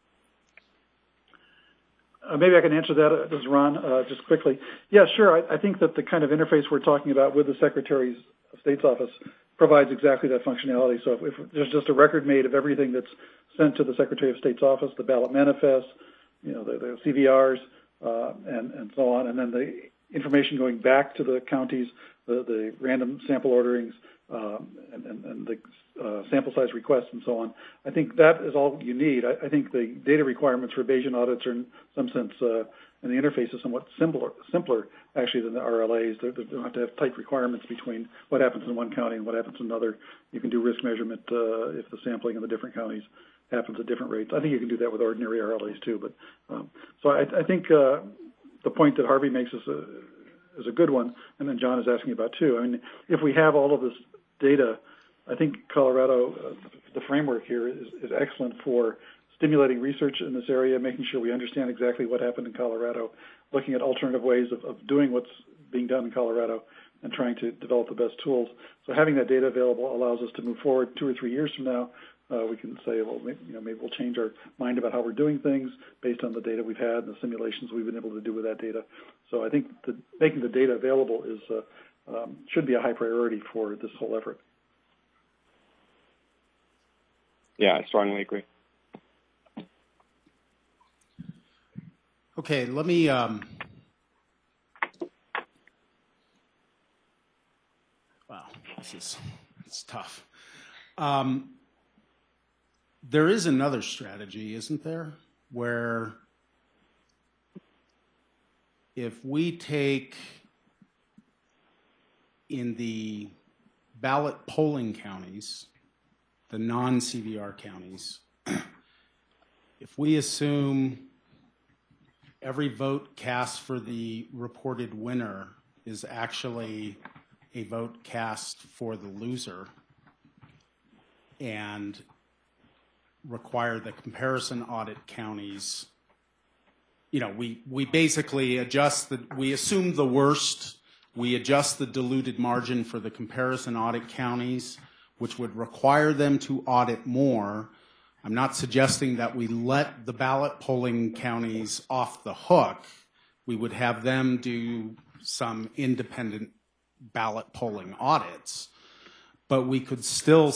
Maybe I can answer that. This is Ron, just quickly. Yeah, sure. I think that the kind of interface we're talking about with the Secretary of State's office provides exactly that functionality. So if there's just a record made of everything that's sent to the Secretary of State's office, the ballot manifest, the CVRs, and so on, and then the information going back to the counties, the random sample orderings, and the sample size requests and so on. I think that is all you need. I think the data requirements for Bayesian audits are in some sense, and the interface is somewhat simpler actually than the RLAs. They don't have to have tight requirements between what happens in one county and what happens in another. You can do risk measurement if the sampling in the different counties happens at different rates. I think you can do that with ordinary RLAs too. But so I think the point that Harvey makes is a good one, and then John is asking about too. I mean, if we have all of this data, I think Colorado, the framework here is excellent for stimulating research in this area, making sure we understand exactly what happened in Colorado, looking at alternative ways of doing what's being done in Colorado, and trying to develop the best tools. So having that data available allows us to move forward 2 or 3 years from now. We can say, well, maybe we'll change our mind about how we're doing things based on the data we've had and the simulations we've been able to do with that data. So I think making the data available is should be a high priority for this whole effort. Yeah, I strongly agree. Okay, let me wow, it's tough. There is another strategy, isn't there, where if we take in the ballot polling counties, the non-CVR counties, if we assume every vote cast for the reported winner is actually a vote cast for the loser, and require the comparison audit counties, we basically we assume the worst, we adjust the diluted margin for the comparison audit counties, which would require them to audit more. I'm not suggesting that we let the ballot polling counties off the hook. We would have them do some independent ballot polling audits, but we could still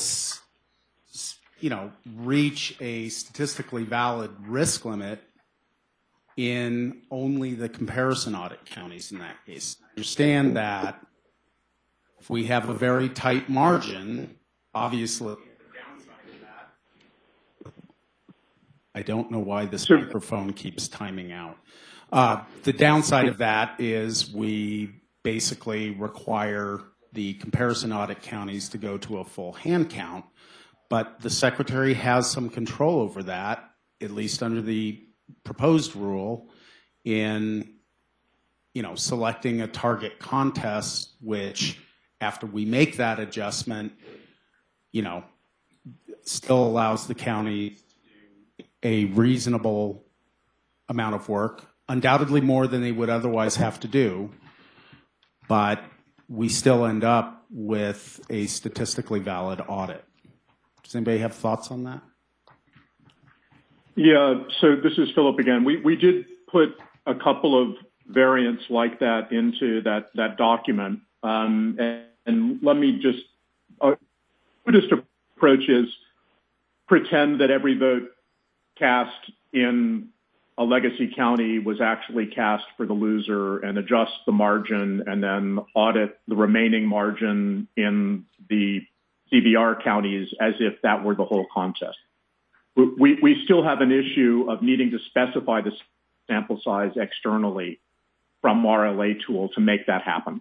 reach a statistically valid risk limit in only the comparison audit counties in that case. Understand that if we have a very tight margin, obviously, I don't know why this microphone keeps timing out. The downside of that is we basically require the comparison audit counties to go to a full hand count, but the Secretary has some control over that, at least under the proposed rule, in selecting a target contest, which after we make that adjustment, still allows the county to do a reasonable amount of work, undoubtedly more than they would otherwise have to do, but we still end up with a statistically valid audit. Does anybody have thoughts on that? Yeah, so this is Philip again. We did put a couple of variants like that into that document. And let me just, Buddhist approach is pretend that every vote cast in a legacy county was actually cast for the loser and adjust the margin and then audit the remaining margin in the CVR counties as if that were the whole contest. We still have an issue of needing to specify the sample size externally from RLA tool to make that happen.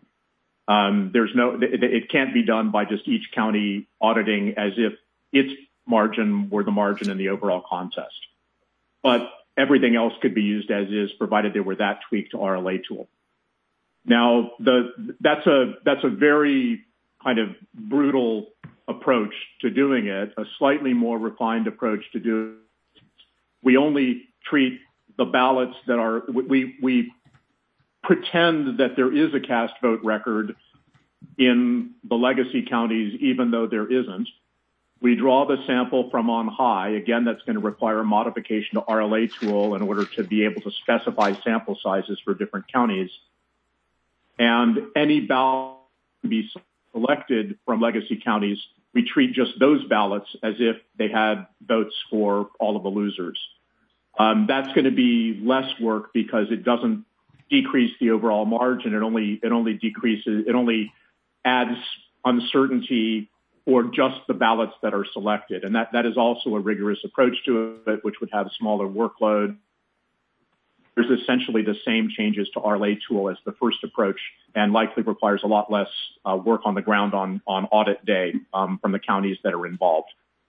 It can't be done by just each county auditing as if its margin were the margin in the overall contest. But everything else could be used as is, provided there were that tweaked RLA tool. Now, that's a very kind of brutal approach to doing it. A slightly more refined approach to do it. We only treat the ballots that are, we pretend that there is a cast vote record in the legacy counties, even though there isn't. We draw the sample from on high. Again, that's going to require a modification to RLA tool in order to be able to specify sample sizes for different counties. And any ballot can be selected from legacy counties. We treat just those ballots as if they had votes for all of the losers. That's going to be less work because it doesn't decrease the overall margin. It only adds uncertainty for just the ballots that are selected. And that is also a rigorous approach to it, which would have a smaller workload. There's essentially the same changes to RLA tool as the first approach and likely requires a lot less work on the ground on audit day from the counties that are involved.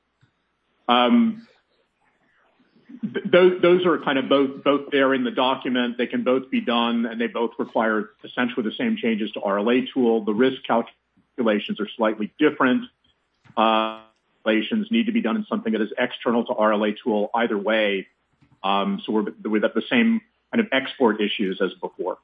Those are kind of both there in the document. They can both be done, and they both require essentially the same changes to RLA tool. The risk calculations are slightly different. Calculations need to be done in something that is external to RLA tool either way. So we're at the same kind of export issues as before.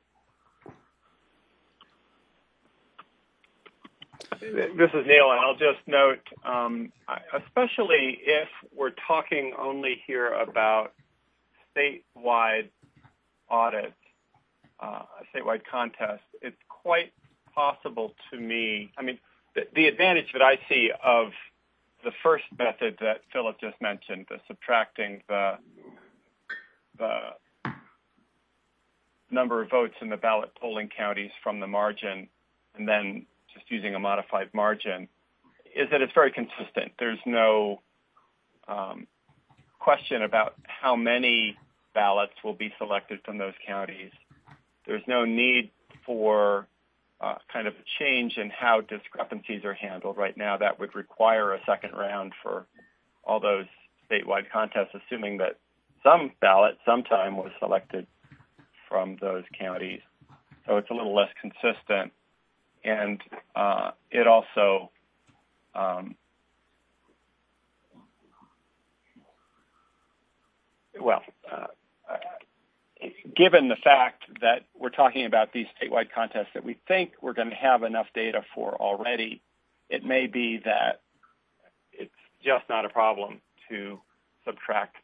This is Neil, and I'll just note, especially if we're talking only here about statewide audits, statewide contests, it's quite possible to me, I mean, the advantage that I see of the first method that Philip just mentioned, the subtracting the number of votes in the ballot polling counties from the margin and then just using a modified margin, is that it's very consistent. There's no question about how many ballots will be selected from those counties. There's no need for kind of a change in how discrepancies are handled right now. That would require a second round for all those statewide contests, assuming that some ballot sometime was selected from those counties. So it's a little less consistent. And it also given the fact that we're talking about these statewide contests that we think we're going to have enough data for already, it may be that it's just not a problem to subtract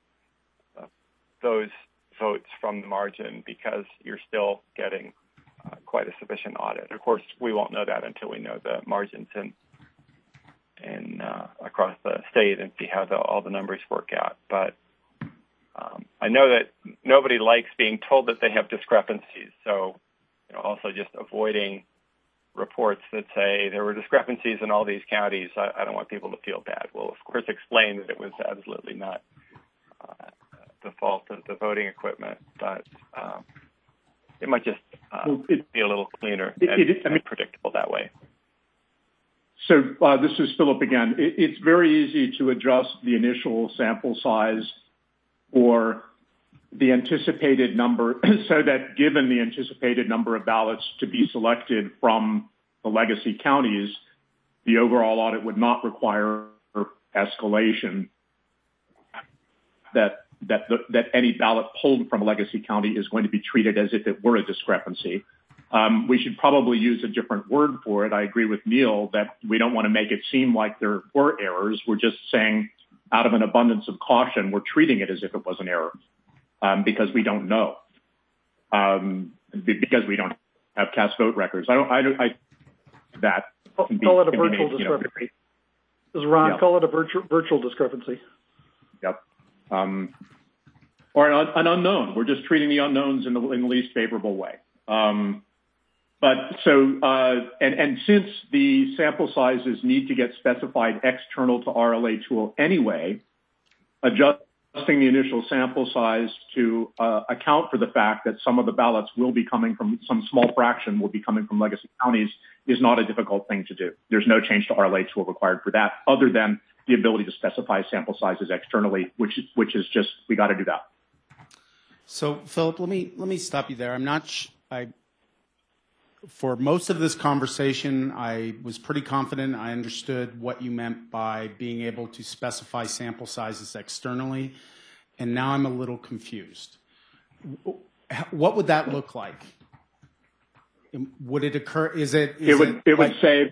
those votes from the margin because you're still getting quite a sufficient audit. Of course, we won't know that until we know the margins in across the state and see how all the numbers work out. But I know that nobody likes being told that they have discrepancies. So, also just avoiding reports that say there were discrepancies in all these counties. I don't want people to feel bad. We'll, of course, explain that it was absolutely not the fault of the voting equipment, but it might just be a little cleaner and predictable that way. So this is Philip again. It's very easy to adjust the initial sample size or the anticipated number so that given the anticipated number of ballots to be selected from the legacy counties, the overall audit would not require escalation that any ballot pulled from a legacy county is going to be treated as if it were a discrepancy. We should probably use a different word for it. I agree with Neil that we don't want to make it seem like there were errors. We're just saying, out of an abundance of caution, we're treating it as if it was an error because we don't know, because we don't have cast vote records. Call it a virtual discrepancy. This is Ron. Yeah. Call it a virtual discrepancy. Yep. Or an unknown. We're just treating the unknowns in the least favorable way. And since the sample sizes need to get specified external to RLA tool anyway, adjusting the initial sample size to account for the fact that some of the ballots will be coming from, some small fraction will be coming from legacy counties is not a difficult thing to do. There's no change to RLA tool required for that, other than the ability to specify sample sizes externally, which is just, we got to do that. So, Philip, let me stop you there. I'm not. For most of this conversation, I was pretty confident I understood what you meant by being able to specify sample sizes externally, and now I'm a little confused. What would that look like? Would it occur? It would say.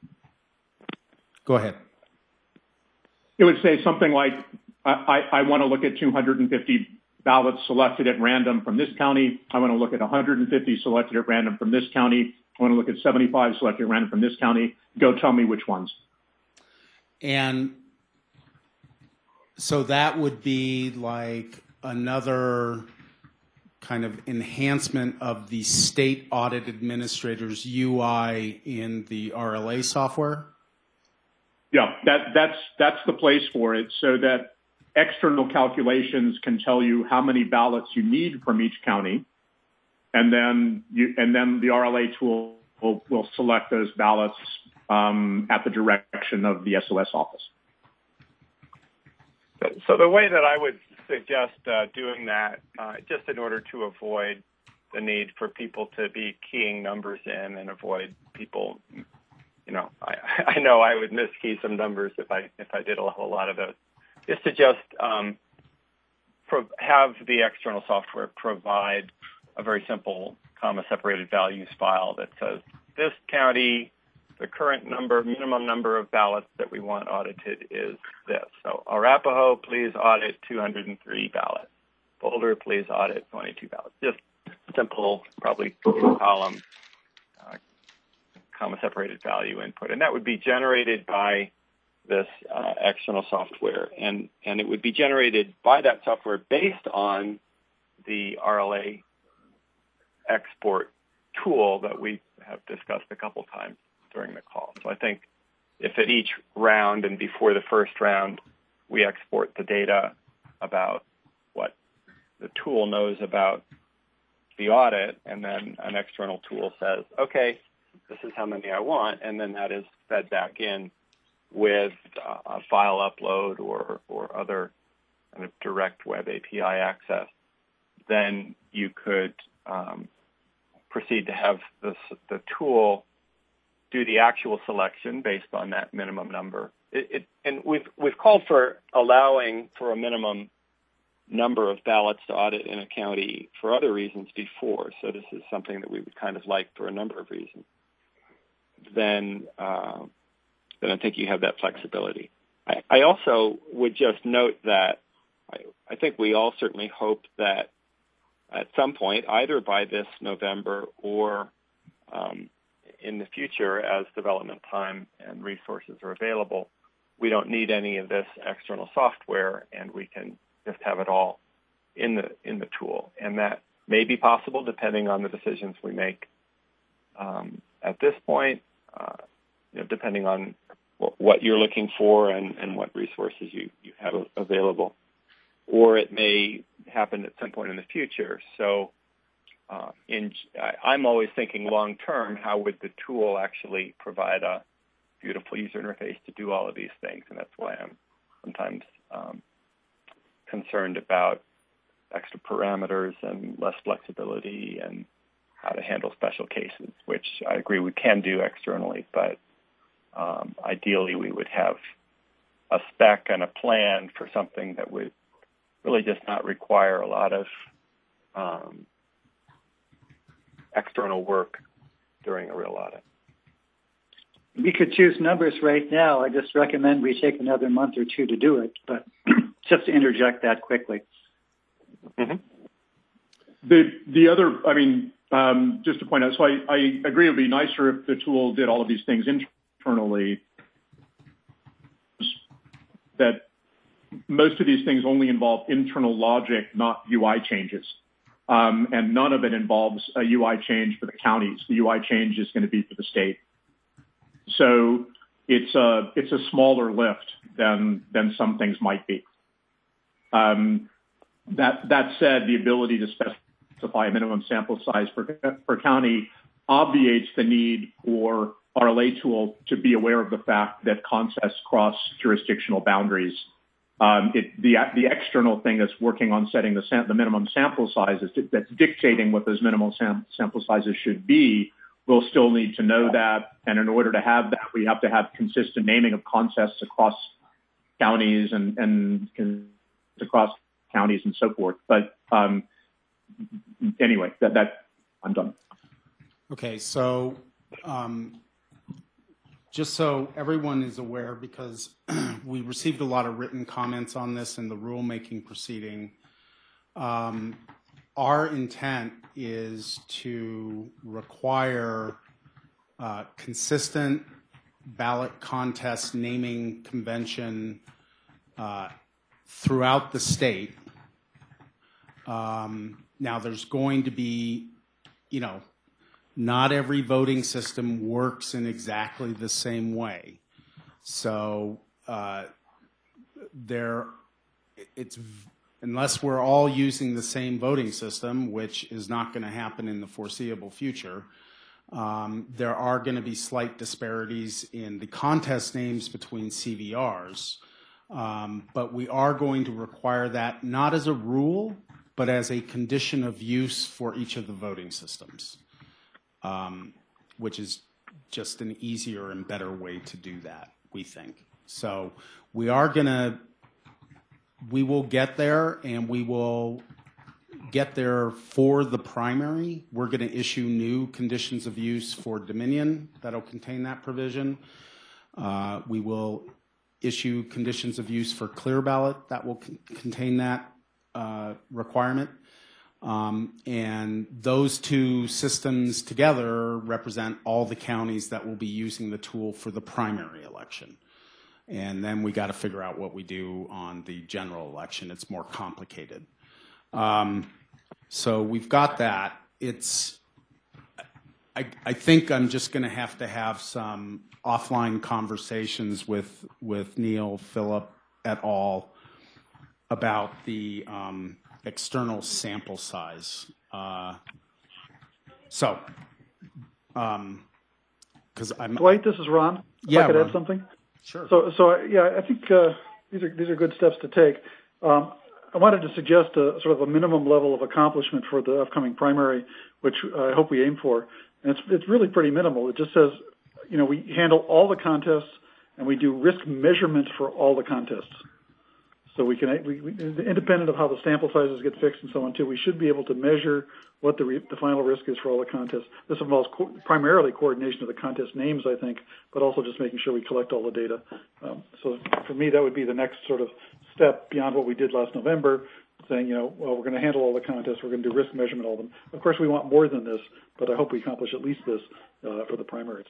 Go ahead. It would say something like, I want to look at 250 ballots selected at random from this county. I want to look at 150 selected at random from this county. I want to look at 75 selected at random from this county. Go tell me which ones. And so that would be like another kind of enhancement of the state audit administrator's UI in the RLA software? Yeah, that's the place for it, so that external calculations can tell you how many ballots you need from each county, and then the RLA tool will select those ballots at the direction of the SOS office. So the way that I would suggest doing that, just in order to avoid the need for people to be keying numbers in and avoid people, I know I would miskey some numbers if I did a whole lot of those. Is to just have the external software provide a very simple comma-separated values file that says, this county, the current minimum number of ballots that we want audited is this. So Arapahoe, please audit 203 ballots. Boulder, please audit 22 ballots. Just simple, probably two-column comma-separated value input. And that would be generated by this external software, and it would be generated by that software based on the RLA export tool that we have discussed a couple times during the call. So I think if at each round and before the first round, we export the data about what the tool knows about the audit, and then an external tool says, okay, this is how many I want, and then that is fed back in with a file upload or other kind of direct web API access, then you could proceed to have the tool do the actual selection based on that minimum number. And we've called for allowing for a minimum number of ballots to audit in a county for other reasons before, so this is something that we would kind of like for a number of reasons. Then I think you have that flexibility. I also would just note that I think we all certainly hope that at some point, either by this November or in the future as development time and resources are available, we don't need any of this external software and we can just have it all in the tool. And that may be possible depending on the decisions we make at this point, depending on what you're looking for and what resources you have available. Or it may happen at some point in the future. So I'm always thinking long term, how would the tool actually provide a beautiful user interface to do all of these things? And that's why I'm sometimes concerned about extra parameters and less flexibility and how to handle special cases, which I agree we can do externally, but ideally we would have a spec and a plan for something that would really just not require a lot of external work during a real audit. We could choose numbers right now. I just recommend we take another month or two to do it, but just to interject that quickly. Mm-hmm. The other, just to point out, so I agree it would be nicer if the tool did all of these things internally, that most of these things only involve internal logic, not UI changes. And none of it involves a UI change for the counties. The UI change is going to be for the state. So it's a smaller lift than some things might be. That said, the ability to specify a minimum sample size per county obviates the need for RLA tool to be aware of the fact that contests cross jurisdictional boundaries. The external thing that's working on setting the minimum sample sizes, that's dictating what those minimum sample sizes should be, we'll still need to know that. And in order to have that, we have to have consistent naming of contests across counties and across counties and so forth. But anyway, that I'm done. Okay, so just so everyone is aware, because we received a lot of written comments on this in the rulemaking proceeding, our intent is to require consistent ballot contest naming convention throughout the state. Now, there's going to be, not every voting system works in exactly the same way. So unless we're all using the same voting system, which is not going to happen in the foreseeable future, there are going to be slight disparities in the contest names between CVRs. But we are going to require that not as a rule, but as a condition of use for each of the voting systems, which is just an easier and better way to do that, we think. So we will get there, and we will get there for the primary. We're going to issue new conditions of use for Dominion that'll contain that provision. We will issue conditions of use for Clear Ballot that will contain that requirement. And those two systems together represent all the counties that will be using the tool for the primary election. And then we got to figure out what we do on the general election. It's more complicated. So we've got that. I think I'm just going to have some offline conversations with Neil, Philip, et al. About the external sample size. Because I'm Dwight, this is Ron. Yeah, if I could Ron. add something. Sure. So yeah, I think these are good steps to take. I wanted to suggest a sort of a minimum level of accomplishment for the upcoming primary, which I hope we aim for. And it's really pretty minimal. It just says, we handle all the contests and we do risk measurement for all the contests. So we can, independent of how the sample sizes get fixed and so on too, we should be able to measure what the final risk is for all the contests. This involves primarily coordination of the contest names, I think, but also just making sure we collect all the data. So for me, that would be the next sort of step beyond what we did last November, saying, we're going to handle all the contests, we're going to do risk measurement of all of them. Of course, we want more than this, but I hope we accomplish at least this for the primaries.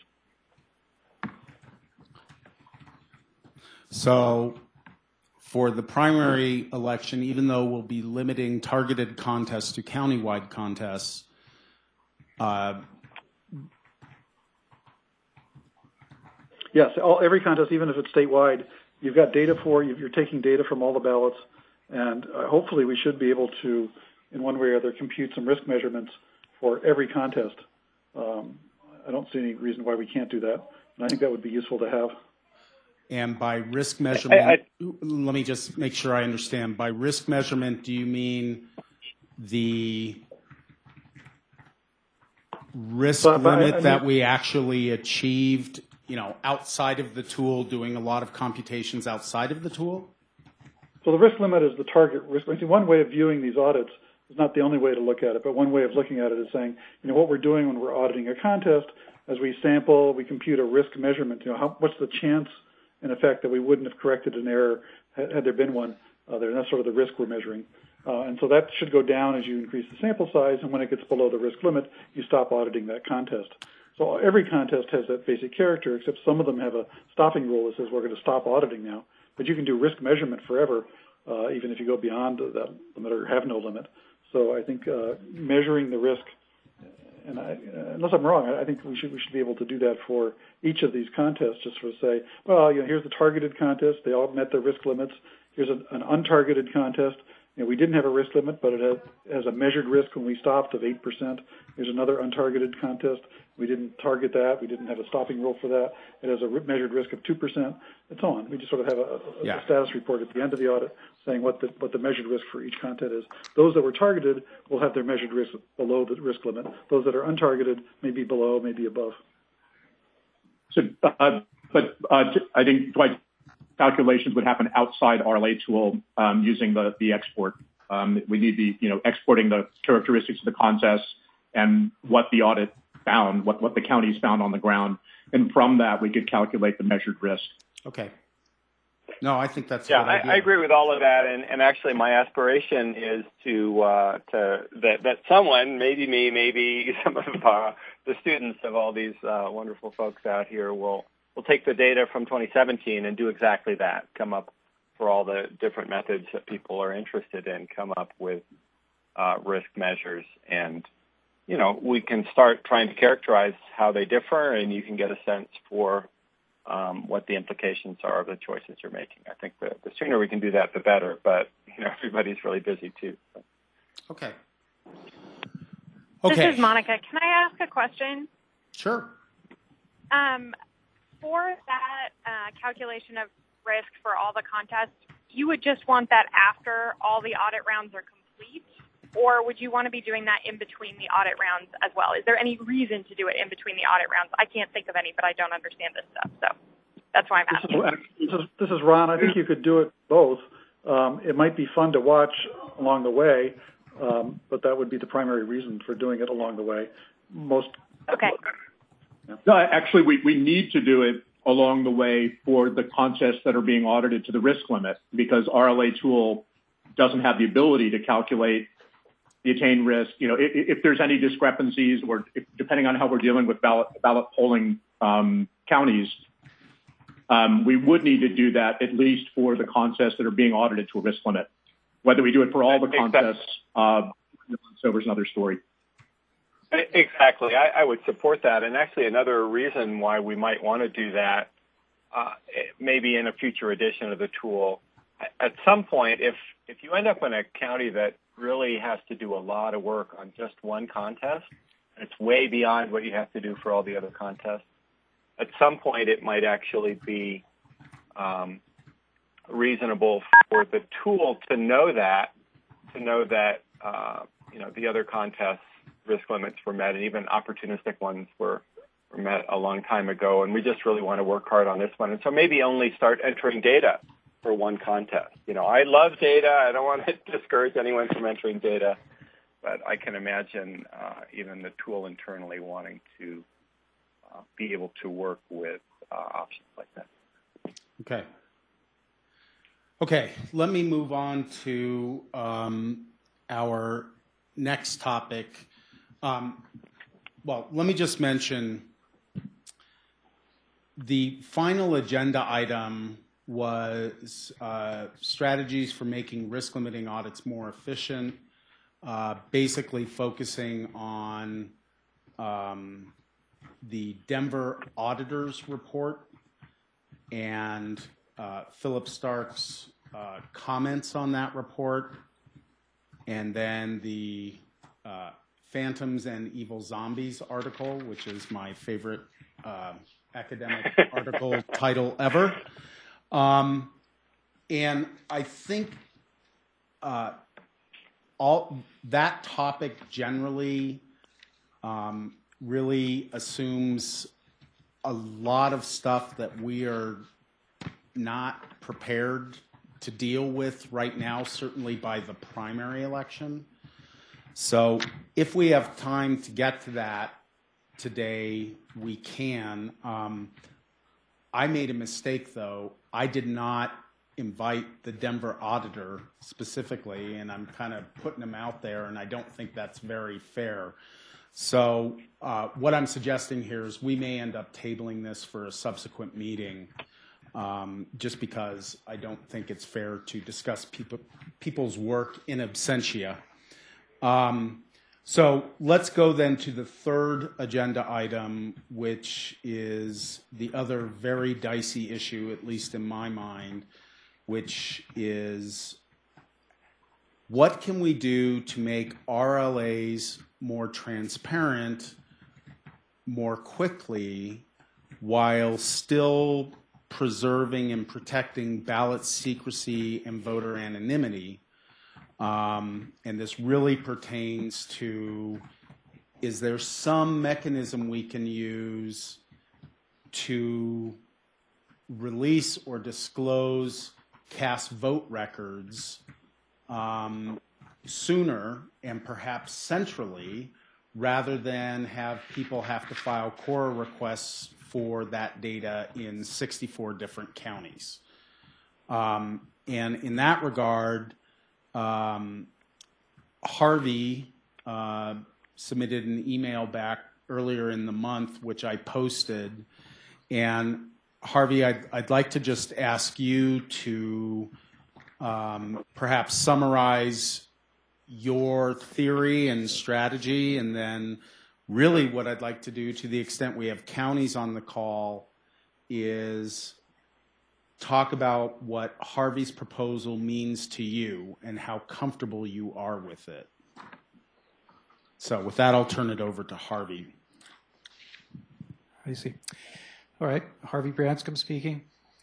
So for the primary election, even though we'll be limiting targeted contests to countywide contests, yes, every contest, even if it's statewide, you've got data you're taking data from all the ballots, and hopefully we should be able to, in one way or other, compute some risk measurements for every contest. I don't see any reason why we can't do that, and I think that would be useful to have. and by risk measurement, let me just make sure I understand. By risk measurement, do you mean the risk limit that we actually achieved outside of the tool, doing a lot of computations outside of the tool? So the risk limit is the target risk. One way of viewing these audits is not the only way to look at it, but one way of looking at it is saying, what we're doing when we're auditing a contest, as we sample, we compute a risk measurement. What's the chance, in effect, that we wouldn't have corrected an error had there been one there? And that's sort of the risk we're measuring. And so that should go down as you increase the sample size, and when it gets below the risk limit, you stop auditing that contest. So every contest has that basic character, except some of them have a stopping rule that says we're going to stop auditing now. But you can do risk measurement forever, even if you go beyond that limit or have no limit. So I think measuring the risk, and unless I'm wrong, I think we should be able to do that for each of these contests. Just sort of say, well, here's the targeted contest; they all met their risk limits. Here's an untargeted contest. We didn't have a risk limit, but it has a measured risk when we stopped of 8%. There's another untargeted contest. We didn't target that. We didn't have a stopping rule for that. It has a measured risk of 2%, and so on. We just sort of have a status report at the end of the audit saying what the measured risk for each content is. Those that were targeted will have their measured risk below the risk limit. Those that are untargeted may be below, may be above. So, I think Dwight, calculations would happen outside RLA tool using the export. We need the exporting the characteristics of the contest and what the audit found, what the counties found on the ground, and from that we could calculate the measured risk. Okay. No, I think that's I agree with all of that, and actually my aspiration is that someone, maybe me, maybe some of the students of all these wonderful folks out here will take the data from 2017 and do exactly that, come up for all the different methods that people are interested in, come up with risk measures. And, we can start trying to characterize how they differ, and you can get a sense for what the implications are of the choices you're making. I think the sooner we can do that, the better. But, everybody's really busy, too. Okay. This is Monica. Can I ask a question? Sure. For that calculation of risk for all the contests, you would just want that after all the audit rounds are complete, or would you want to be doing that in between the audit rounds as well? Is there any reason to do it in between the audit rounds? I can't think of any, but I don't understand this stuff, so that's why I'm asking. This is Ron. I think you could do it both. It might be fun to watch along the way, but that would be the primary reason for doing it along the way. Okay. No, actually, we need to do it along the way for the contests that are being audited to the risk limit, because RLA tool doesn't have the ability to calculate the attained risk. If there's any discrepancies, or depending on how we're dealing with ballot polling counties, we would need to do that at least for the contests that are being audited to a risk limit. Whether we do it for all the contests, so there's another story. Exactly. I would support that. And actually another reason why we might want to do that, maybe in a future edition of the tool, at some point, if you end up in a county that really has to do a lot of work on just one contest, and it's way beyond what you have to do for all the other contests, at some point it might actually be reasonable for the tool to know that the other contests risk limits were met, and even opportunistic ones were met a long time ago, and we just really want to work hard on this one. And so maybe only start entering data for one contest. I love data. I don't want to discourage anyone from entering data, but I can imagine even the tool internally wanting to be able to work with options like that. Okay, let me move on to our next topic. Let me just mention the final agenda item was strategies for making risk limiting audits more efficient, basically focusing on the Denver Auditors Report and Philip Stark's comments on that report, and then the Phantoms and Evil Zombies article, which is my favorite academic article title ever. And I think all that topic generally really assumes a lot of stuff that we are not prepared to deal with right now, certainly by the primary election. So if we have time to get to that today, we can. I made a mistake, though. I did not invite the Denver auditor specifically, and I'm kind of putting him out there, and I don't think that's very fair. So what I'm suggesting here is we may end up tabling this for a subsequent meeting, just because I don't think it's fair to discuss people's work in absentia. So let's go then to the third agenda item, which is the other very dicey issue, at least in my mind, which is what can we do to make RLAs more transparent more quickly while still preserving and protecting ballot secrecy and voter anonymity? And this really pertains to, is there some mechanism we can use to release or disclose cast vote records sooner and perhaps centrally, rather than have people have to file CORA requests for that data in 64 different counties? And in that regard, Harvey submitted an email back earlier in the month, which I posted. And Harvey, I'd like to just ask you to perhaps summarize your theory and strategy, and then really what I'd like to do, to the extent we have counties on the call, is talk about what Harvey's proposal means to you and how comfortable you are with it. So with that, I'll turn it over to Harvey. I see. All right, Harvey Branscombe speaking.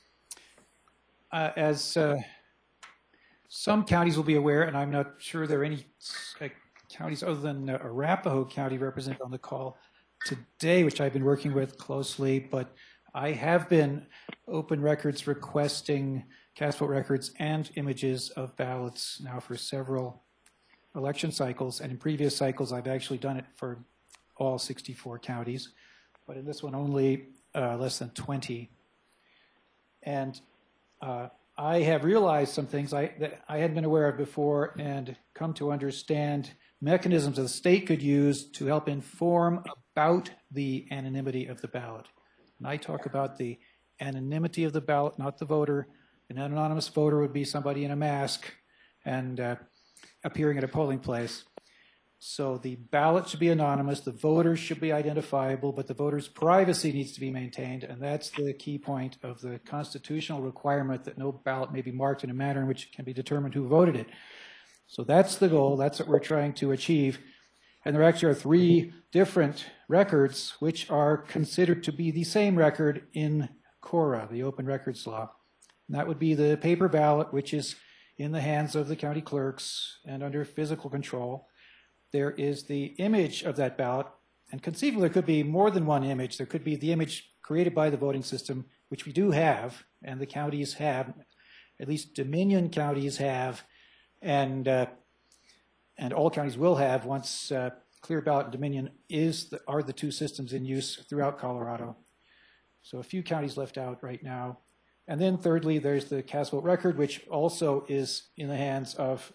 As some counties will be aware, and I'm not sure there are any counties other than Arapahoe County represented on the call today, which I've been working with closely, but I have been open records requesting cast vote records and images of ballots now for several election cycles, and in previous cycles I've actually done it for all 64 counties, but in this one only less than 20. And I have realized some things that I hadn't been aware of before and come to understand mechanisms that the state could use to help inform about the anonymity of the ballot. And I talk about the anonymity of the ballot, not the voter. An anonymous voter would be somebody in a mask and appearing at a polling place. So the ballot should be anonymous, the voters should be identifiable, but the voter's privacy needs to be maintained, and that's the key point of the constitutional requirement that no ballot may be marked in a manner in which it can be determined who voted it. So that's the goal, that's what we're trying to achieve. And there actually are 3 different records which are considered to be the same record in CORA, the Open Records Law. And that would be the paper ballot, which is in the hands of the county clerks and under physical control. There is the image of that ballot, and conceivably there could be more than one image. There could be the image created by the voting system, which we do have, and the counties have, at least Dominion counties have, and all counties will have once Clear Ballot and Dominion are the 2 systems in use throughout Colorado. So a few counties left out right now. And then thirdly, there's the cast vote record, which also is in the hands of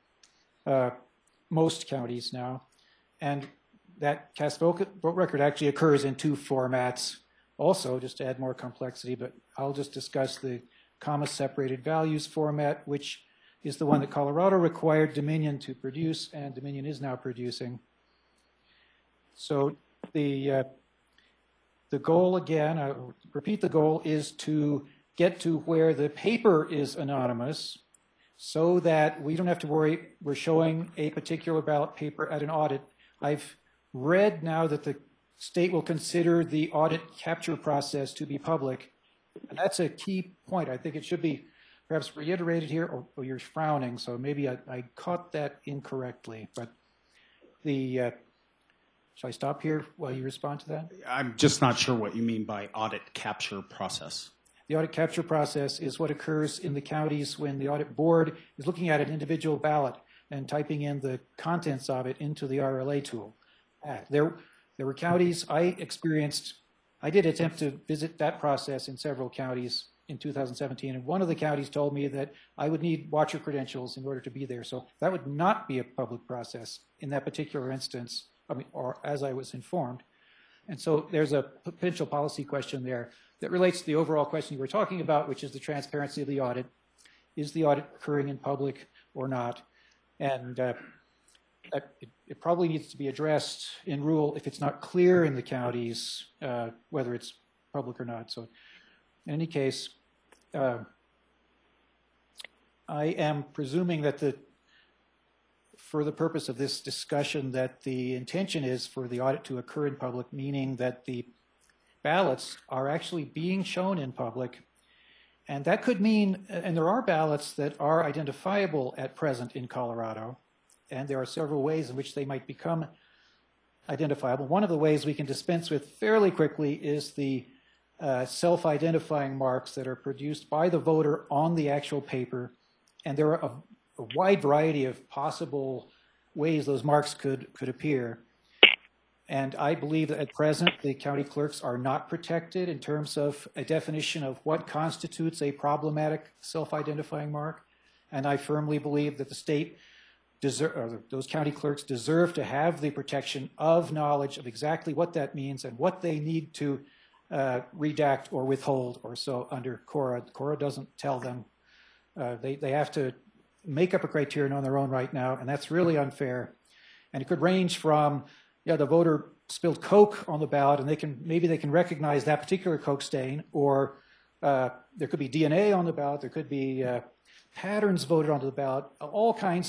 most counties now. And that cast vote record actually occurs in 2 formats also, just to add more complexity, but I'll just discuss the comma-separated values format, which is the one that Colorado required Dominion to produce, and Dominion is now producing. So the goal, again, I'll repeat the goal, is to get to where the paper is anonymous so that we don't have to worry we're showing a particular ballot paper at an audit. I've read now that the state will consider the audit capture process to be public. And that's a key point. I think it should be perhaps reiterated here, or you're frowning, so maybe I caught that incorrectly. But the Shall I stop here while you respond to that? I'm just not sure what you mean by audit capture process. The audit capture process is what occurs in the counties when the audit board is looking at an individual ballot and typing in the contents of it into the RLA tool. There were counties I did attempt to visit that process in several counties in 2017, and one of the counties told me that I would need watcher credentials in order to be there. So that would not be a public process in that particular instance, or as I was informed. And so there's a potential policy question there that relates to the overall question you were talking about, which is the transparency of the audit. Is the audit occurring in public or not? And it probably needs to be addressed in rule if it's not clear in the counties whether it's public or not. So in any case, I am presuming that for the purpose of this discussion, that the intention is for the audit to occur in public, meaning that the ballots are actually being shown in public. And that could mean, and there are ballots that are identifiable at present in Colorado, and there are several ways in which they might become identifiable. One of the ways we can dispense with fairly quickly is the self-identifying marks that are produced by the voter on the actual paper. And there are a wide variety of possible ways those marks could appear. And I believe that at present, the county clerks are not protected in terms of a definition of what constitutes a problematic self-identifying mark. And I firmly believe that the state those county clerks deserve to have the protection of knowledge of exactly what that means and what they need to redact or withhold or so under CORA. CORA doesn't tell them. They have to make up a criterion on their own right now, and that's really unfair. And it could range from, the voter spilled Coke on the ballot, and maybe they can recognize that particular Coke stain, or there could be DNA on the ballot, there could be patterns voted onto the ballot, all kinds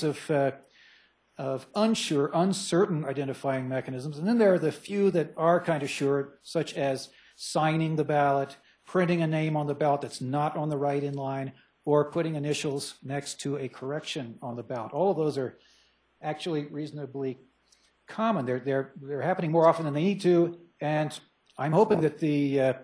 of uncertain identifying mechanisms. And then there are the few that are kind of sure, such as signing the ballot, printing a name on the ballot that's not on the write-in line, or putting initials next to a correction on the ballot. All of those are actually reasonably common. They're happening more often than they need to, and I'm hoping that the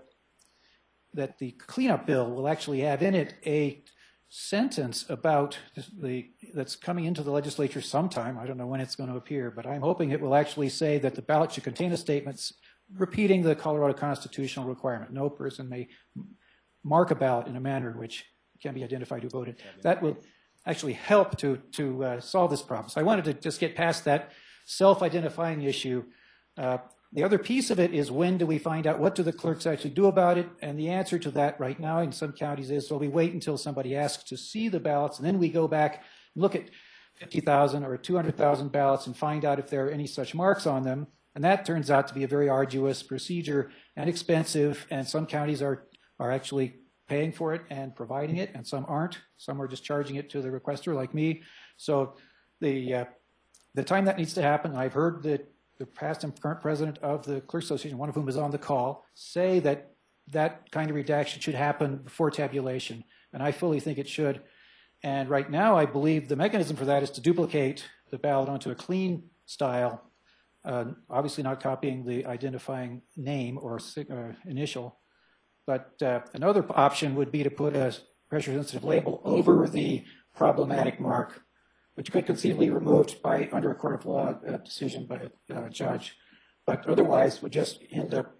cleanup bill will actually have in it a sentence about that's coming into the legislature sometime. I don't know when it's going to appear, but I'm hoping it will actually say that the ballot should contain a statement repeating the Colorado constitutional requirement. No person may mark a ballot in a manner which can be identified who voted. That will actually help to solve this problem. So I wanted to just get past that self-identifying issue. The other piece of it is, when do we find out what do the clerks actually do about it? And the answer to that right now in some counties is, well, we wait until somebody asks to see the ballots, and then we go back and look at 50,000 or 200,000 ballots and find out if there are any such marks on them. And that turns out to be a very arduous procedure and expensive, and some counties are actually paying for it and providing it, and some aren't. Some are just charging it to the requester, like me. So the time that needs to happen, I've heard the past and current president of the Clerks Association, one of whom is on the call, say that that kind of redaction should happen before tabulation, and I fully think it should. And right now, I believe the mechanism for that is to duplicate the ballot onto a clean style, obviously not copying the identifying name or initial. But another option would be to put a pressure-sensitive label over the problematic mark, which could conceivably be removed under a court of law decision by a judge, but otherwise would just end up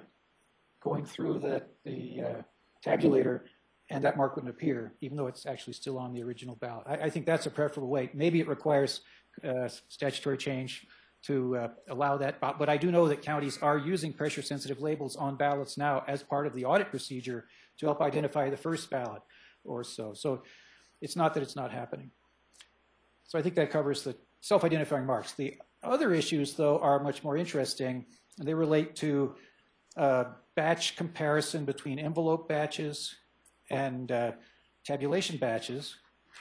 going through the tabulator, and that mark wouldn't appear, even though it's actually still on the original ballot. I think that's a preferable way. Maybe it requires statutory change to allow that, but I do know that counties are using pressure-sensitive labels on ballots now as part of the audit procedure to help identify the first ballot or so. So it's not that it's not happening. So I think that covers the self-identifying marks. The other issues, though, are much more interesting, and they relate to batch comparison between envelope batches and tabulation batches.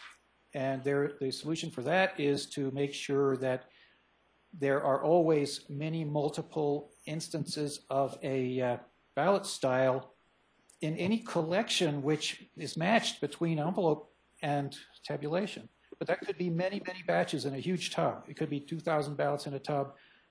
And the solution for that is to make sure that there are always many multiple instances of a ballot style in any collection which is matched between envelope and tabulation. But that could be many, many batches in a huge tub. It could be 2,000 ballots in a tub.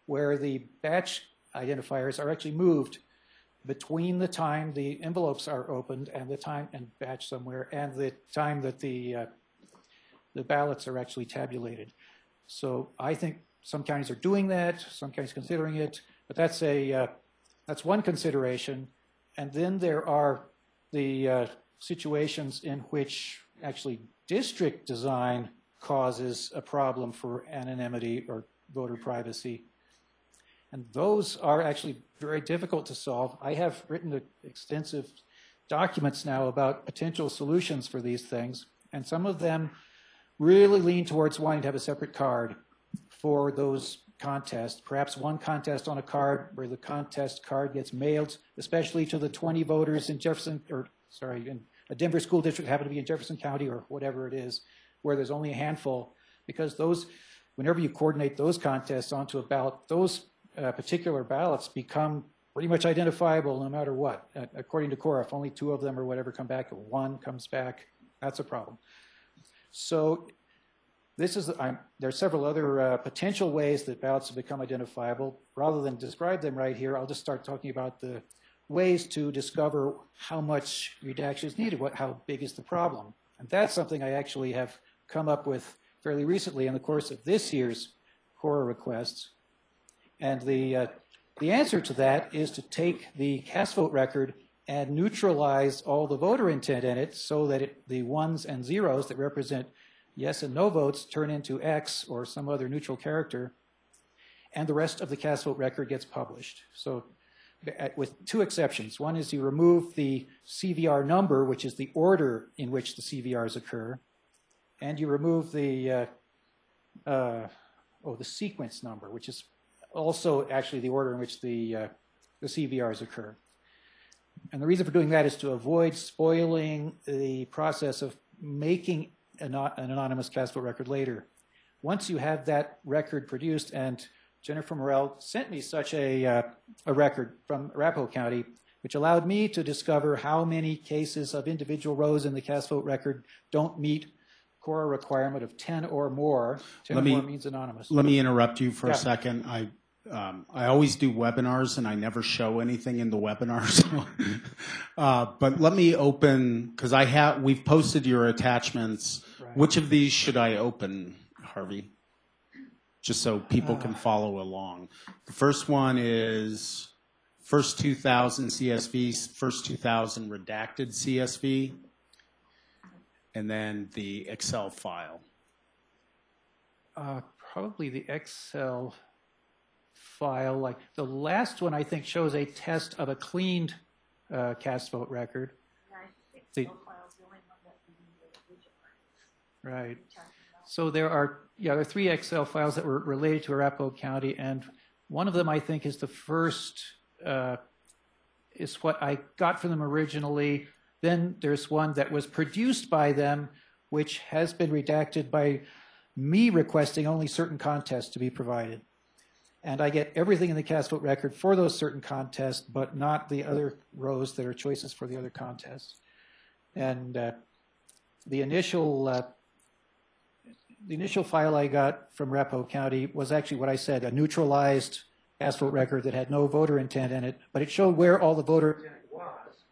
where the batch identifiers are actually moved between the time the envelopes are opened and the time and batch somewhere and the time that the ballots are actually tabulated. So I think some counties are doing that, some counties considering it, but that's one consideration. And then there are the situations in which actually district design causes a problem for anonymity or voter privacy. And those are actually very difficult to solve. I have written extensive documents now about potential solutions for these things, and some of them really lean towards wanting to have a separate card for those contests, perhaps one contest on a card where the contest card gets mailed, especially to the 20 voters in in a Denver school district happen to be in Jefferson County or whatever it is, where there's only a handful, because those, whenever you coordinate those contests onto a ballot, those particular ballots become pretty much identifiable no matter what. According to Cora, if only 2 of them or whatever come back, or 1 comes back, that's a problem. So this is, there are several other potential ways that ballots have become identifiable. Rather than describe them right here, I'll just start talking about the ways to discover how much redaction is needed, how big is the problem. And that's something I actually have come up with fairly recently in the course of this year's Cora requests. And the answer to that is to take the cast vote record and neutralize all the voter intent in it so that the 1s and 0s that represent yes and no votes turn into X or some other neutral character, and the rest of the cast vote record gets published. So with 2 exceptions. One is you remove the CVR number, which is the order in which the CVRs occur, and you remove the sequence number, which is also actually the order in which the CVRs occur. And the reason for doing that is to avoid spoiling the process of making an anonymous cast vote record later. Once you have that record produced, and Jennifer Morell sent me such a record from Arapahoe County, which allowed me to discover how many cases of individual rows in the cast vote record don't meet Cora requirement of 10 or more. 10 or more means anonymous. Let me interrupt you for a second. I always do webinars and I never show anything in the webinars. But let me open, because we've posted your attachments. Right. Which of these should I open, Harvey? Just so people can follow along. The first one is first 2000 CSV, first 2000 redacted CSV, and then the Excel file. Probably the Excel file. Like the last one, I think, shows a test of a cleaned cast vote record. Right. So there are 3 Excel files that were related to Arapahoe County, and one of them I think is the first, is what I got from them originally. Then there's one that was produced by them, which has been redacted by me requesting only certain contests to be provided. And I get everything in the cast vote record for those certain contests, but not the other rows that are choices for the other contests. And the initial file I got from Arapahoe County was actually what I said, a neutralized cast vote record that had no voter intent in it, but it showed where all the voter intent was.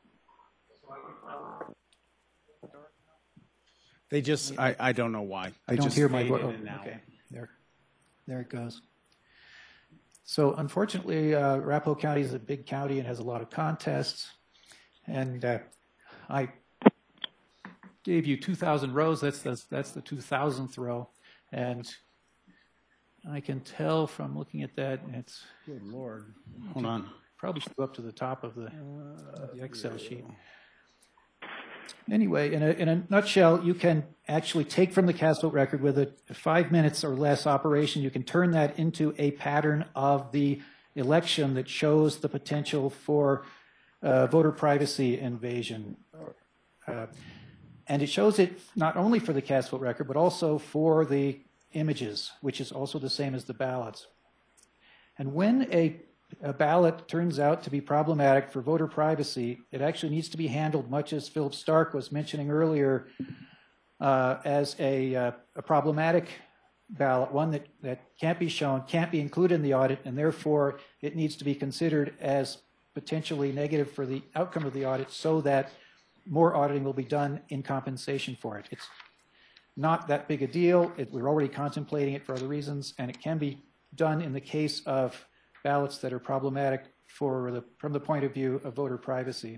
They just, I don't know why. I don't hear my vote. Okay, there it goes. So unfortunately, Arapahoe County is a big county and has a lot of contests. And I gave you 2,000 rows. That's the 2,000th row. And I can tell from looking at that, it's... Good Lord. Hold on. Probably should go up to the top of the Excel sheet. Anyway, in a nutshell, you can actually take from the cast vote record with a 5 minutes or less operation, you can turn that into a pattern of the election that shows the potential for voter privacy invasion. And it shows it not only for the cast vote record, but also for the images, which is also the same as the ballots. And when a ballot turns out to be problematic for voter privacy, it actually needs to be handled, much as Philip Stark was mentioning earlier, as a problematic ballot, one that can't be shown, can't be included in the audit, and therefore it needs to be considered as potentially negative for the outcome of the audit so that more auditing will be done in compensation for it. It's not that big a deal. We're already contemplating it for other reasons, and it can be done in the case of ballots that are problematic from the point of view of voter privacy.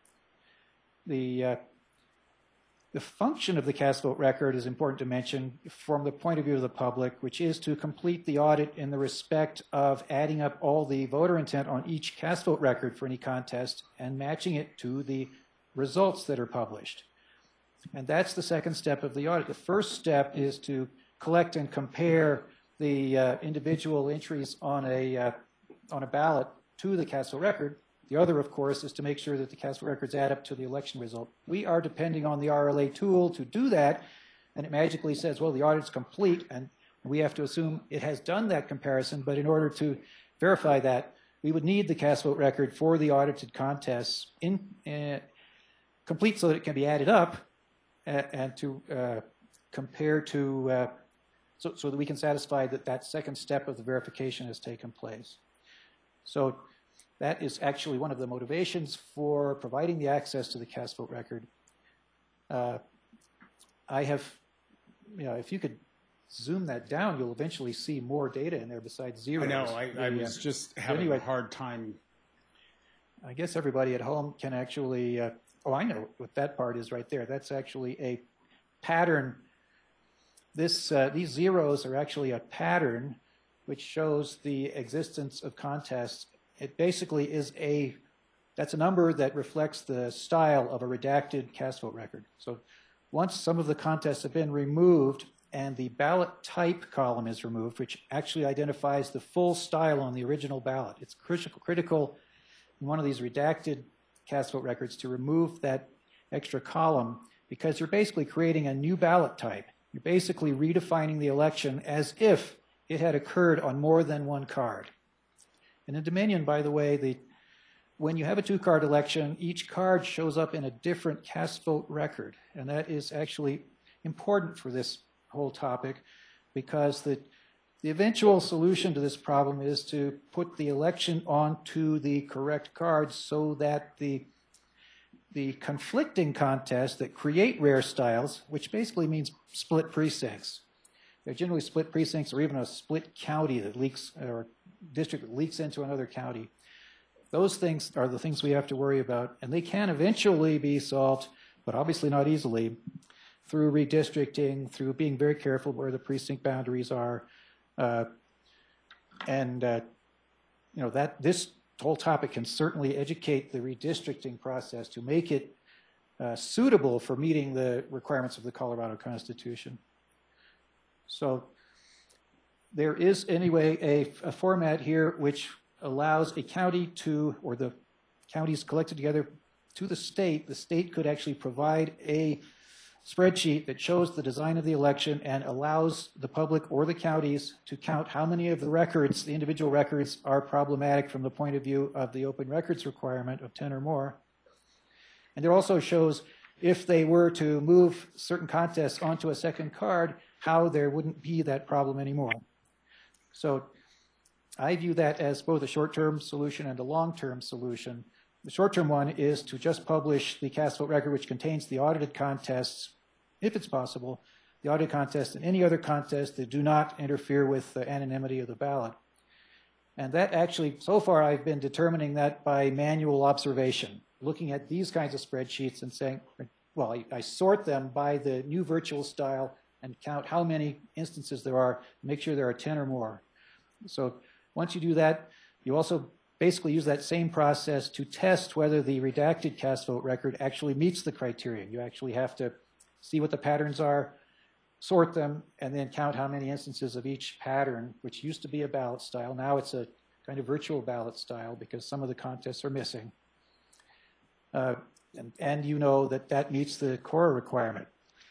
The function of the cast vote record is important to mention from the point of view of the public, which is to complete the audit in the respect of adding up all the voter intent on each cast vote record for any contest and matching it to the results that are published. And that's the second step of the audit. The first step is to collect and compare the individual entries on a ballot to the cast vote record. The other, of course, is to make sure that the cast vote records add up to the election result. We are depending on the RLA tool to do that, and it magically says, well, the audit's complete, and we have to assume it has done that comparison, but in order to verify that, we would need the cast vote record for the audited contests complete so that it can be added up and to compare to, so that we can satisfy that second step of the verification has taken place. So that is actually one of the motivations for providing the access to the cast vote record. I have, if you could zoom that down, you'll eventually see more data in there besides zeros. I know, I was just having a hard time. I guess everybody at home can actually, I know what that part is right there. That's actually a pattern. These zeros are actually a pattern which shows the existence of contests. It basically is that's a number that reflects the style of a redacted cast vote record. So once some of the contests have been removed and the ballot type column is removed, which actually identifies the full style on the original ballot, it's critical in one of these redacted cast vote records to remove that extra column because you're basically creating a new ballot type. You're basically redefining the election as if it had occurred on more than one card. And in Dominion, by the way, when you have a two-card election, each card shows up in a different cast vote record. And that is actually important for this whole topic because the eventual solution to this problem is to put the election onto the correct cards so that the conflicting contests that create rare styles, which basically means split precincts. They're generally split precincts or even a split county that leaks, or district that leaks into another county. Those things are the things we have to worry about, and they can eventually be solved, but obviously not easily, through redistricting, through being very careful where the precinct boundaries are, this whole topic can certainly educate the redistricting process to make it suitable for meeting the requirements of the Colorado Constitution. So there is anyway a format here which allows a county to, or the counties collected together to the state could actually provide a spreadsheet that shows the design of the election and allows the public or the counties to count how many of the records, the individual records, are problematic from the point of view of the open records requirement of 10 or more. And it also shows if they were to move certain contests onto a second card, how there wouldn't be that problem anymore. So I view that as both a short-term solution and a long-term solution. The short-term one is to just publish the cast vote record which contains the audited contests, if it's possible, the audited contest and any other contests that do not interfere with the anonymity of the ballot. And that actually, so far I've been determining that by manual observation, looking at these kinds of spreadsheets and saying, well, I sort them by the new virtual style and count how many instances there are, make sure there are 10 or more. So once you do that, you also basically use that same process to test whether the redacted cast vote record actually meets the criteria. You actually have to see what the patterns are, sort them, and then count how many instances of each pattern, which used to be a ballot style. Now it's a kind of virtual ballot style because some of the contests are missing. And you know that meets the core requirement.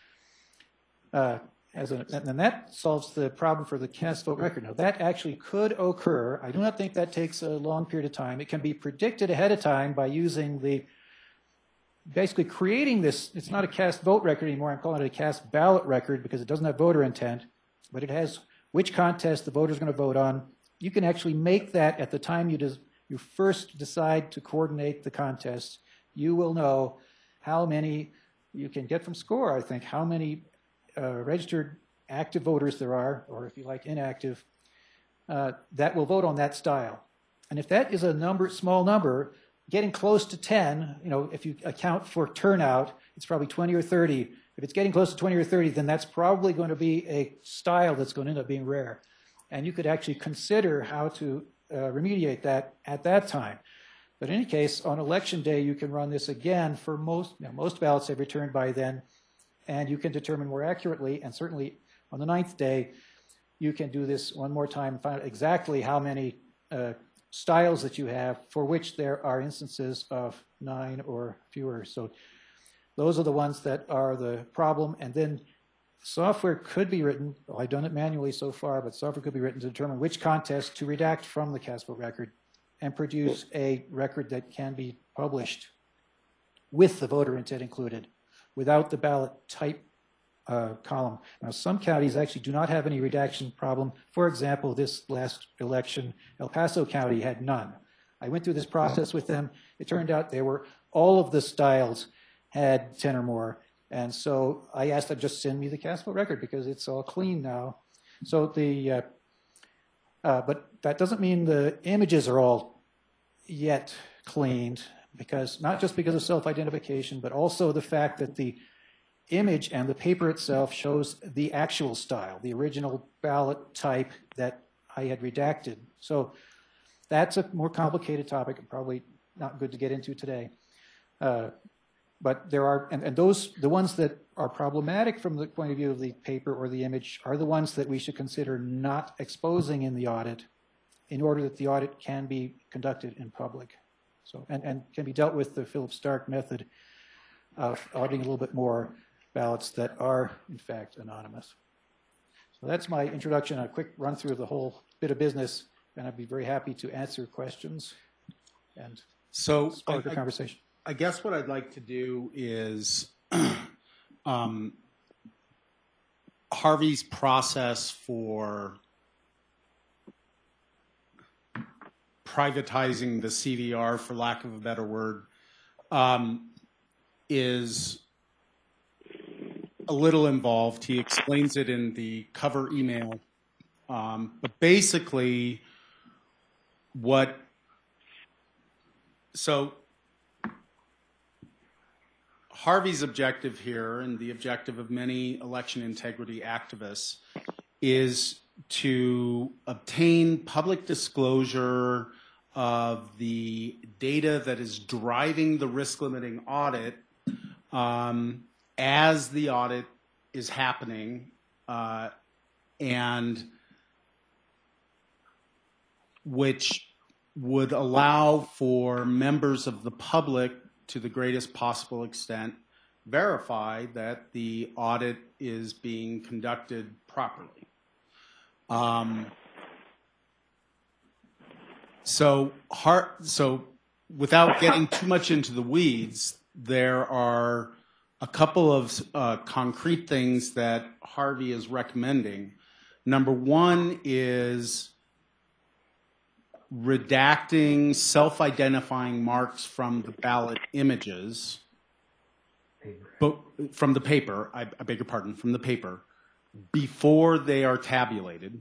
And that solves the problem for the cast vote record. Now, that actually could occur. I do not think that takes a long period of time. It can be predicted ahead of time by using basically creating this. It's not a cast vote record anymore. I'm calling it a cast ballot record because it doesn't have voter intent. but it has which contest the voter's going to vote on. You can actually make that at the time you first decide to coordinate the contest. You will know how many you can get from SCORE, I think, how many registered active voters there are, or if you like, inactive, that will vote on that style. And if that is a small number, getting close to 10, if you account for turnout, it's probably 20 or 30. If it's getting close to 20 or 30, then that's probably going to be a style that's going to end up being rare. And you could actually consider how to remediate that at that time. But in any case, on election day, you can run this again for most ballots have returned by then, and you can determine more accurately, and certainly on the 9th day, you can do this one more time and find out exactly how many styles that you have for which there are instances of 9 or fewer. So those are the ones that are the problem. And then software could be written, well, I've done it manually so far, but software could be written to determine which contest to redact from the cast vote record and produce a record that can be published with the voter intent included, without the ballot type column. Now, some counties actually do not have any redaction problem. For example, this last election, El Paso County had none. I went through this process with them. It turned out all of the styles had 10 or more. And so I asked them just send me the cast vote record because it's all clean now. So but that doesn't mean the images are all yet cleaned, because not just because of self-identification, but also the fact that the image and the paper itself shows the actual style, the original ballot type that I had redacted. So that's a more complicated topic and probably not good to get into today. But there are, and the ones that are problematic from the point of view of the paper or the image are the ones that we should consider not exposing in the audit in order that the audit can be conducted in public. So, and can be dealt with the Philip Stark method of auditing a little bit more ballots that are, in fact, anonymous. So that's my introduction, a quick run through of the whole bit of business, and I'd be very happy to answer questions and spark a conversation. I guess what I'd like to do is Harvey's process for privatizing the CVR, for lack of a better word, is a little involved. He explains it in the cover email. But basically, Harvey's objective here, and the objective of many election integrity activists, is to obtain public disclosure of the data that is driving the risk-limiting audit as the audit is happening, and which would allow for members of the public to the greatest possible extent verify that the audit is being conducted properly. So without getting too much into the weeds, there are a couple of concrete things that Harvey is recommending. Number one is redacting self-identifying marks from the ballot images, from the paper, I beg your pardon, from the paper, before they are tabulated.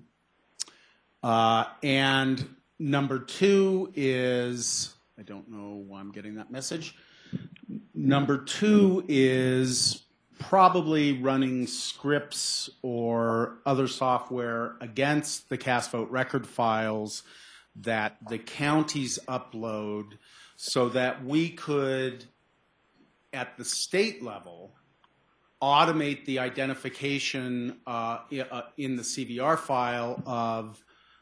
And number two is, I don't know why I'm getting that message. Number two is probably running scripts or other software against the cast vote record files that the counties upload, so that we could, at the state level, automate the identification in the CVR file of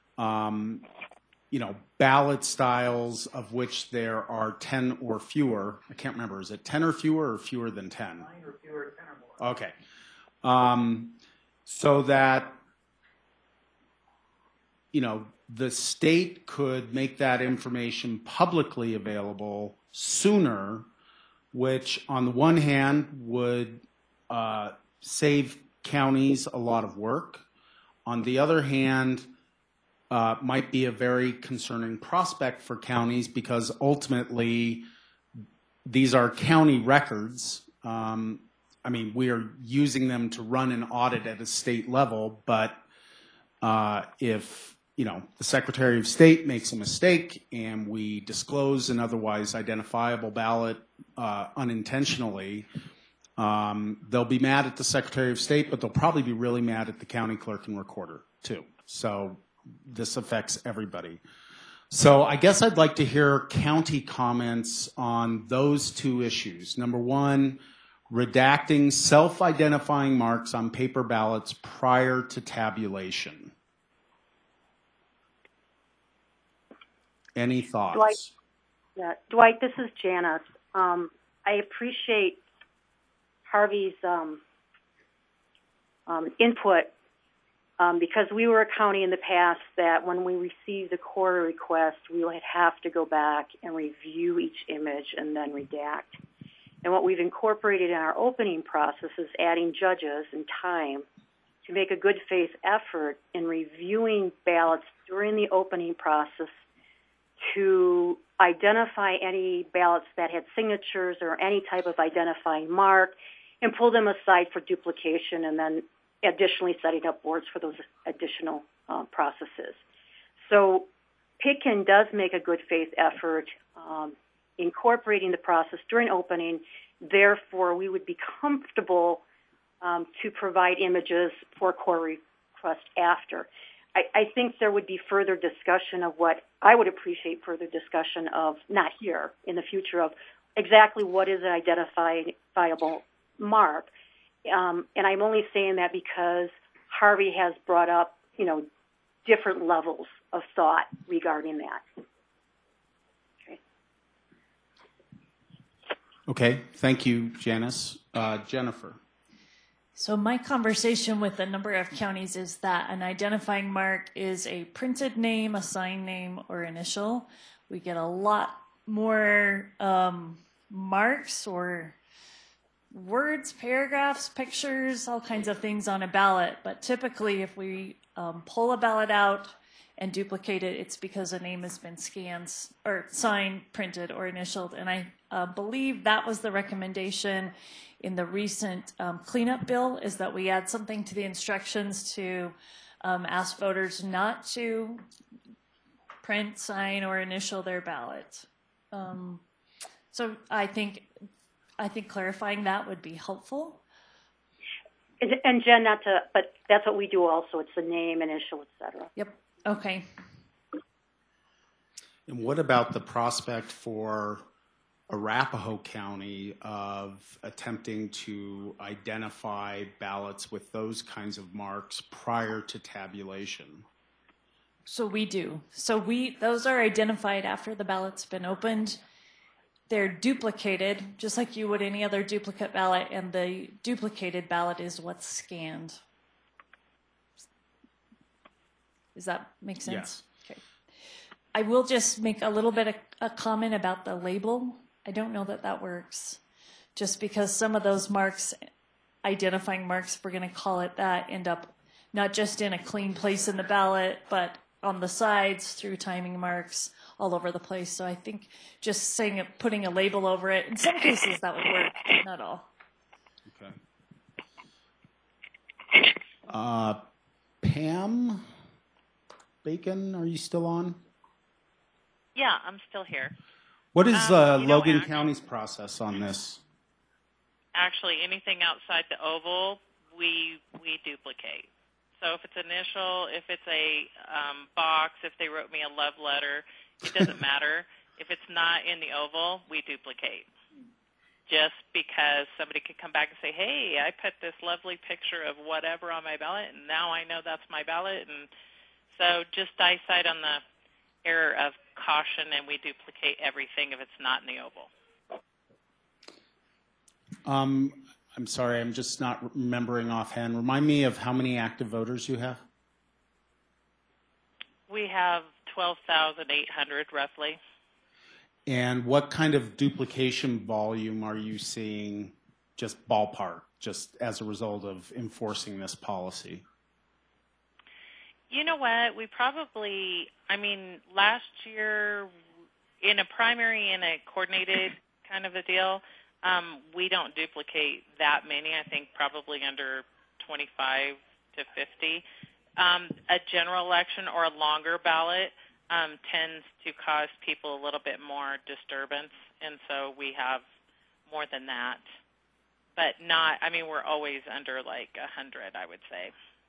ballot styles of which there are 10 or fewer. I can't remember. Is it 10 or fewer than 10? 9 or fewer, 10 or more. Okay. So that, the state could make that information publicly available sooner, which on the one hand would save counties a lot of work. On the other hand, might be a very concerning prospect for counties because ultimately these are county records. I mean, we are using them to run an audit at a state level, but if the Secretary of State makes a mistake and we disclose an otherwise identifiable ballot unintentionally, they'll be mad at the Secretary of State, but they'll probably be really mad at the county clerk and recorder too. So this affects everybody. So I guess I'd like to hear county comments on those two issues. Number one, redacting self-identifying marks on paper ballots prior to tabulation. Any thoughts? Dwight, this is Janice. I appreciate Harvey's input because we were a county in the past that when we received a quarter request, we would have to go back and review each image and then redact. And what we've incorporated in our opening process is adding judges and time to make a good faith effort in reviewing ballots during the opening process to identify any ballots that had signatures or any type of identifying mark and pull them aside for duplication and then additionally setting up boards for those additional processes. So Pitkin does make a good faith effort incorporating the process during opening. Therefore, we would be comfortable to provide images for core request after. I think there would be further discussion of what I would appreciate further discussion of, not here, in the future, of exactly what is an identifiable mark. And I'm only saying that because Harvey has brought up, different levels of thought regarding that. Okay, thank you, Janice. Jennifer. So my conversation with a number of counties is that an identifying mark is a printed name, a sign name, or initial. We get a lot more marks or words, paragraphs, pictures, all kinds of things on a ballot. But typically, if we pull a ballot out and duplicate it, it's because a name has been scanned or signed, printed, or initialed. And I believe that was the recommendation in the recent cleanup bill, is that we add something to the instructions to ask voters not to print, sign, or initial their ballot. So I think clarifying that would be helpful. And Jen, but that's what we do also. It's the name, initial, et cetera. Yep. Okay. And what about the prospect for Arapahoe County of attempting to identify ballots with those kinds of marks prior to tabulation? So we do. So those are identified after the ballot's been opened. They're duplicated, just like you would any other duplicate ballot, and the duplicated ballot is what's scanned. Does that make sense? Yes. Okay. I will just make a little bit of a comment about the label. I don't know that works, just because some of those marks, identifying marks, if we're going to call it that, end up not just in a clean place in the ballot, but on the sides through timing marks all over the place. So I think just saying it, putting a label over it, in some cases that would work, but not all. Okay. Pam Bacon, are you still on? Yeah, I'm still here. What is Logan County's process on this? Actually, anything outside the oval, we duplicate. So if it's initial, if it's a box, if they wrote me a love letter, it doesn't matter. If it's not in the oval, we duplicate. Just because somebody could come back and say, hey, I put this lovely picture of whatever on my ballot, and now I know that's my ballot. And so just eyesight on the error of caution, and we duplicate everything if it's not in the oval. I'm sorry, I'm just not remembering offhand. Remind me of how many active voters you have. We have 12,800 roughly. And what kind of duplication volume are you seeing, just ballpark, just as a result of enforcing this policy? You know what? We probably, last year in a primary and a coordinated kind of a deal, we don't duplicate that many. I think probably under 25 to 50. A general election or a longer ballot tends to cause people a little bit more disturbance, and so we have more than that. But not, we're always under like 100, I would say,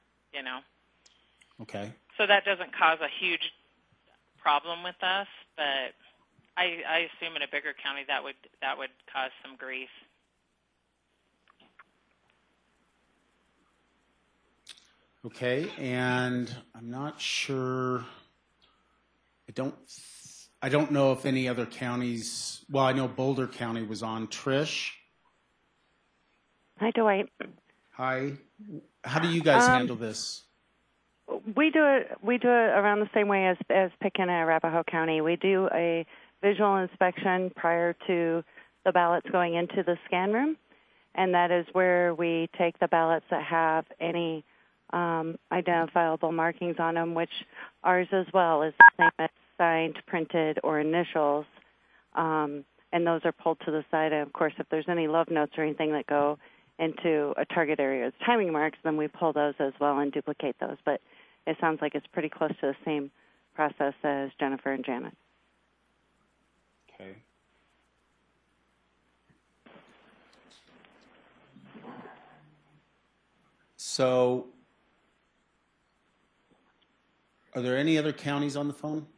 Okay. So that doesn't cause a huge problem with us, but I assume in a bigger county that would cause some grief. Okay, and I'm not sure. I don't know if any other counties. Well, I know Boulder County was on. Trish. Hi, Dwight. Hi. How do you guys handle this? We do it around the same way as Picken and Arapahoe County. We do a visual inspection prior to the ballots going into the scan room, and that is where we take the ballots that have any identifiable markings on them, which ours as well is the same as signed, printed, or initials, and those are pulled to the side. And of course, if there's any love notes or anything that go into a target area as timing marks, then we pull those as well and duplicate those. But it sounds like it's pretty close to the same process as Jennifer and Janet. Okay. So, are there any other counties on the phone?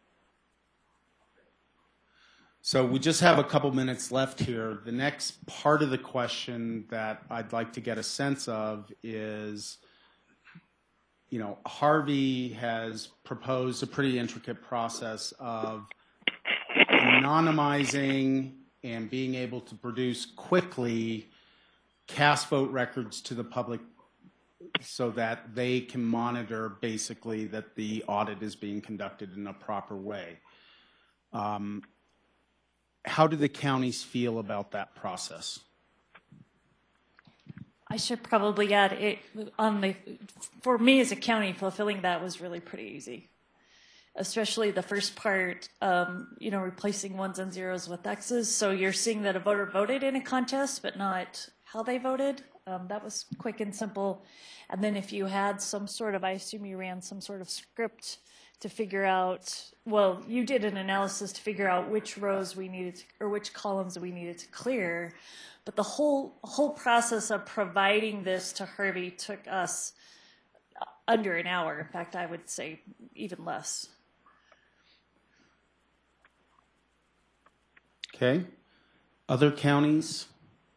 So we just have a couple minutes left here. The next part of the question that I'd like to get a sense of is, Harvey has proposed a pretty intricate process of anonymizing and being able to produce quickly cast vote records to the public so that they can monitor basically that the audit is being conducted in a proper way. How do the counties feel about that process? I should probably add it for me as a county, fulfilling that was really pretty easy. Especially the first part, replacing ones and zeros with X's. So you're seeing that a voter voted in a contest, but not how they voted. That was quick and simple. And then if you had some sort of, I assume you ran some sort of script to figure out, well, you did an analysis to figure out which rows we needed or which columns we needed to clear. But the whole process of providing this to Harvey took us under an hour. In fact, I would say even less. Okay. Other counties?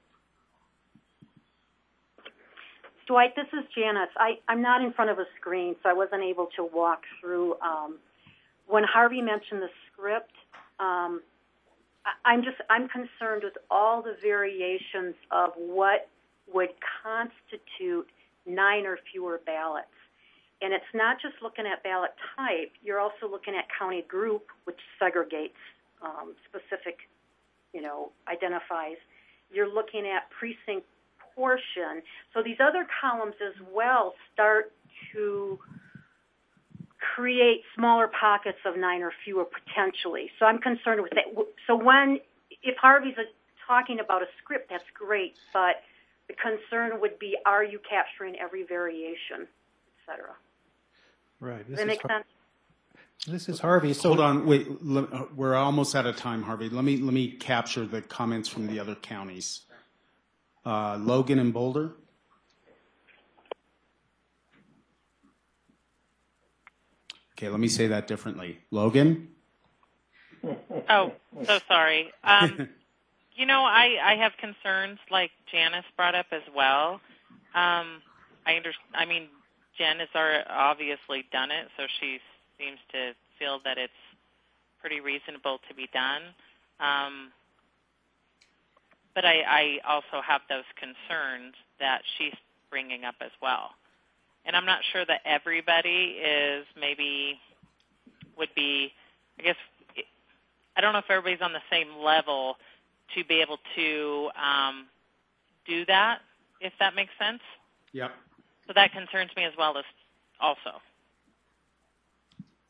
Dwight, this is Janice. I'm not in front of a screen, so I wasn't able to walk through. When Harvey mentioned the script, I'm concerned with all the variations of what would constitute 9 or fewer ballots. And it's not just looking at ballot type. You're also looking at county group, which segregates specific, identifies. You're looking at precinct portion. So these other columns as well start to create smaller pockets of 9 or fewer potentially. So I'm concerned with that. So if Harvey's talking about a script, that's great, but the concern would be, are you capturing every variation, et cetera? Right. Does that make sense? This is Harvey. So hold on, wait. We're almost out of time, Harvey. Let me capture the comments from the other counties. Logan and Boulder. Okay, let me say that differently. Logan? Oh, so sorry. I have concerns like Janice brought up as well. Jen has obviously done it, so she seems to feel that it's pretty reasonable to be done. But I also have those concerns that she's bringing up as well. And I'm not sure that everybody would be, I don't know if everybody's on the same level to be able to do that, if that makes sense. Yep. So that concerns me as well as also.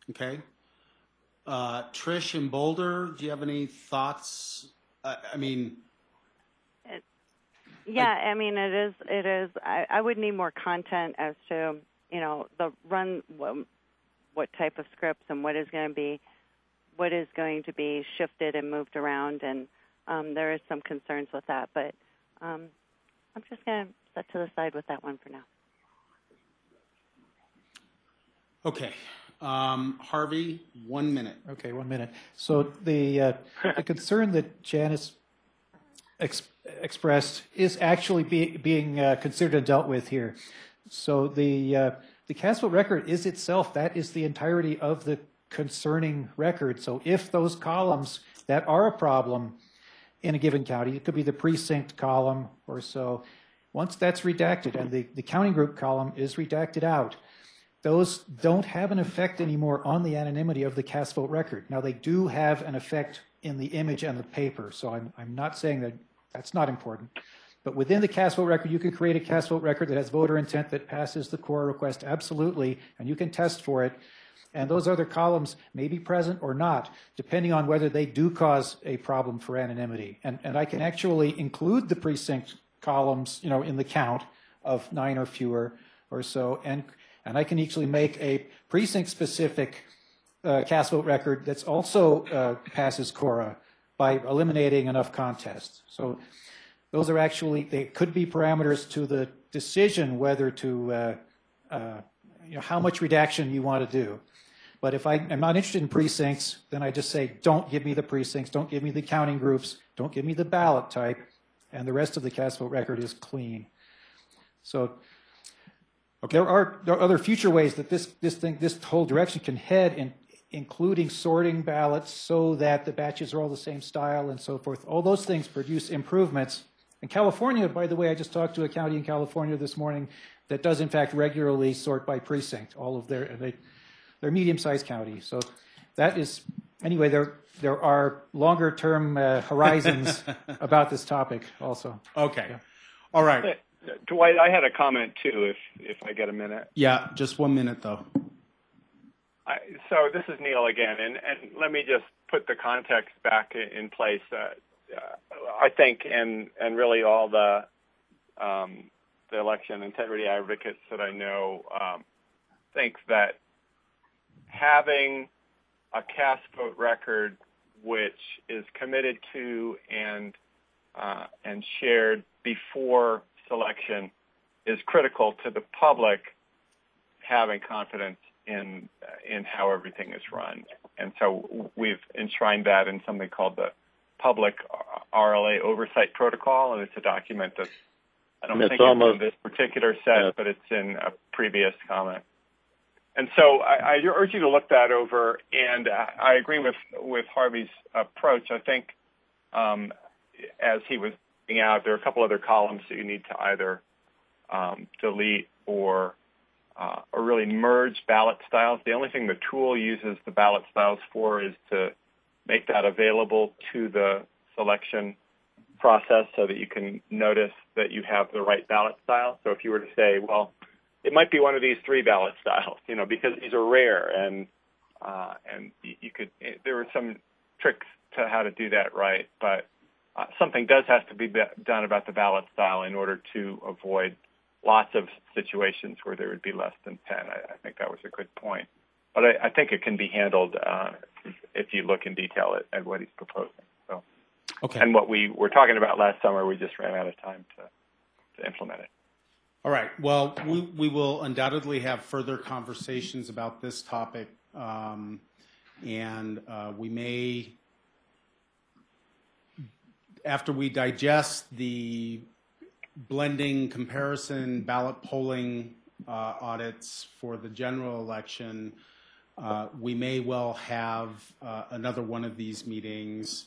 Okay. Trish in Boulder, do you have any thoughts? I mean, yeah, I mean, it is. I would need more content as to, the run, what type of scripts and what is going to be shifted and moved around, and there is some concerns with that, but I'm just going to set to the side with that one for now. Okay. Harvey, 1 minute. Okay, 1 minute. So the concern that Janice expressed is actually being considered and dealt with here. So the CASVOTE record is itself, that is the entirety of the concerning record. So if those columns that are a problem in a given county, it could be the precinct column or so, once that's redacted and the counting group column is redacted out, those don't have an effect anymore on the anonymity of the CASVOTE record. Now, they do have an effect in the image and the paper, so I'm not saying that that's not important. But within the CASVOTE record, you can create a CASVOTE record that has voter intent that passes the core request, absolutely, and you can test for it. And those other columns may be present or not, depending on whether they do cause a problem for anonymity. And I can actually include the precinct columns, in the count of 9 or fewer or so, and I can actually make a precinct-specific CASVOTE record that's also passes CORA by eliminating enough contests. So those are actually, they could be parameters to the decision whether to, how much redaction you want to do. But if I'm not interested in precincts, then I just say, don't give me the precincts, don't give me the counting groups, don't give me the ballot type, and the rest of the CASVOTE record is clean. So okay. There are other future ways that this whole direction can head, including sorting ballots so that the batches are all the same style and so forth. All those things produce improvements. In California, by the way, I just talked to a county in California this morning that does, in fact, regularly sort by precinct. All of they're medium-sized counties. So that is, anyway, there are longer-term horizons about this topic also. Okay. Yeah. All right. Dwight, I had a comment too, if I get a minute. Yeah, just 1 minute though. So this is Neil again, and let me just put the context back in place. I think, and really all the election integrity advocates that I know think that having a CASVOTE record which is committed to and shared before selection is critical to the public having confidence in how everything is run. And so we've enshrined that in something called the Public RLA Oversight Protocol, and it's a document that I don't think it's in this particular set, but it's in a previous comment. And so I urge you to look that over, and I agree with Harvey's approach. I think as he was out, there are a couple other columns that you need to either delete or really merge ballot styles. The only thing the tool uses the ballot styles for is to make that available to the selection process so that you can notice that you have the right ballot style. So if you were to say, well, it might be one of these 3 ballot styles, because these are rare, and you could. There are some tricks to how to do that right, but something does have to be done about the ballot style in order to avoid lots of situations where there would be less than 10. I think that was a good point. But I think it can be handled if you look in detail at what he's proposing. So, okay. And what we were talking about last summer, we just ran out of time to implement it. All right. Well, we will undoubtedly have further conversations about this topic, and we may, after we digest the blending comparison ballot polling audits for the general election, we may well have another one of these meetings.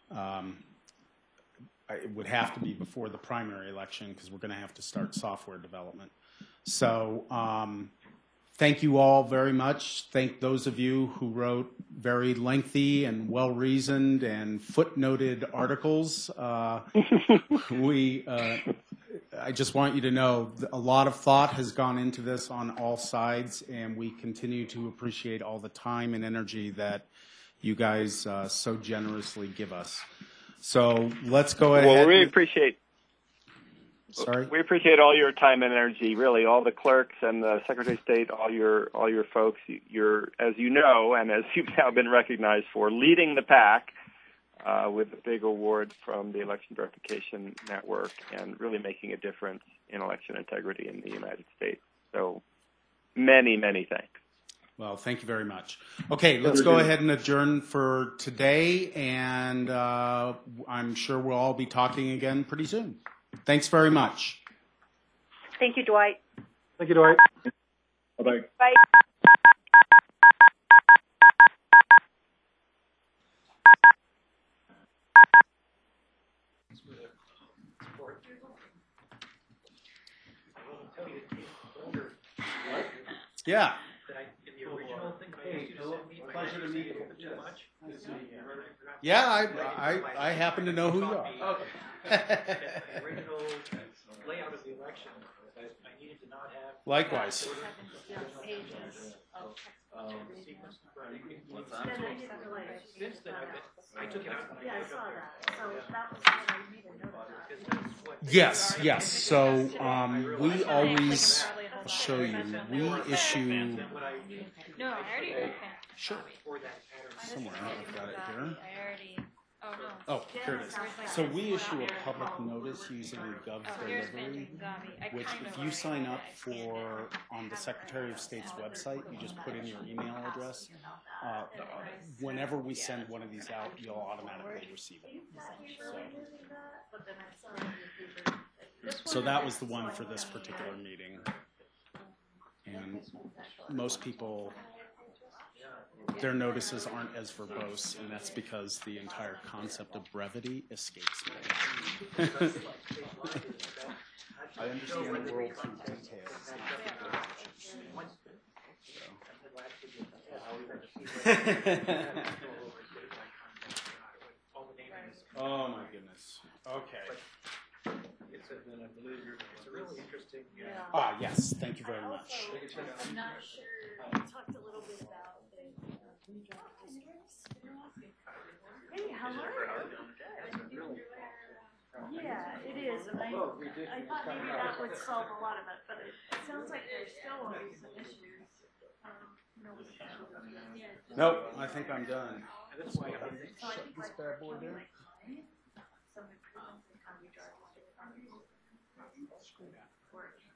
It would have to be before the primary election because we're going to have to start software development. So thank you all very much. Thank those of you who wrote very lengthy and well-reasoned and footnoted articles. We I just want you to know a lot of thought has gone into this on all sides, and we continue to appreciate all the time and energy that you guys so generously give us. So let's go ahead. Well, we appreciate. Sorry. We appreciate all your time and energy. Really, all the clerks and the Secretary of State, all your folks. You're, as you know, and as you've now been recognized for, leading the pack with a big award from the Election Verification Network, and really making a difference in election integrity in the United States. So, many, many thanks. Well, thank you very much. Okay, let's go ahead and adjourn for today, and I'm sure we'll all be talking again pretty soon. Thanks very much. Thank you, Dwight. Thank you, Dwight. Bye-bye. Bye. Yeah. Pleasure to meet you. Yeah, I happen to know who you are. Okay. The original layout of the election, I needed to not have. Likewise. Since then, I took it out. Yeah, I saw that. So that was what I made a note of. Yes. So we always, I'll show you, we issue. No, I already. Sure. Somewhere, I've got it here. I already. Oh no. Oh, here it is. So we issue a public notice using Gov Delivery, which if you sign up for on the Secretary of State's website, you just put in your email address. Whenever we send one of these out, you'll automatically receive it. So that was the one for this particular meeting. And most people, their notices aren't as verbose, and that's because the entire concept of brevity escapes me. I understand the world through details. Oh my goodness. Okay. It's a really interesting. Yes. Thank you very much. I'm not sure. We talked a little bit about the redraft districts. Hey, how are you? Yeah, it is. And I thought maybe that would solve a lot of it, but it sounds like there's still some issues. Nope, I think I'm done. Shut this bad boy down. Some improvements in how we drive. Screw that.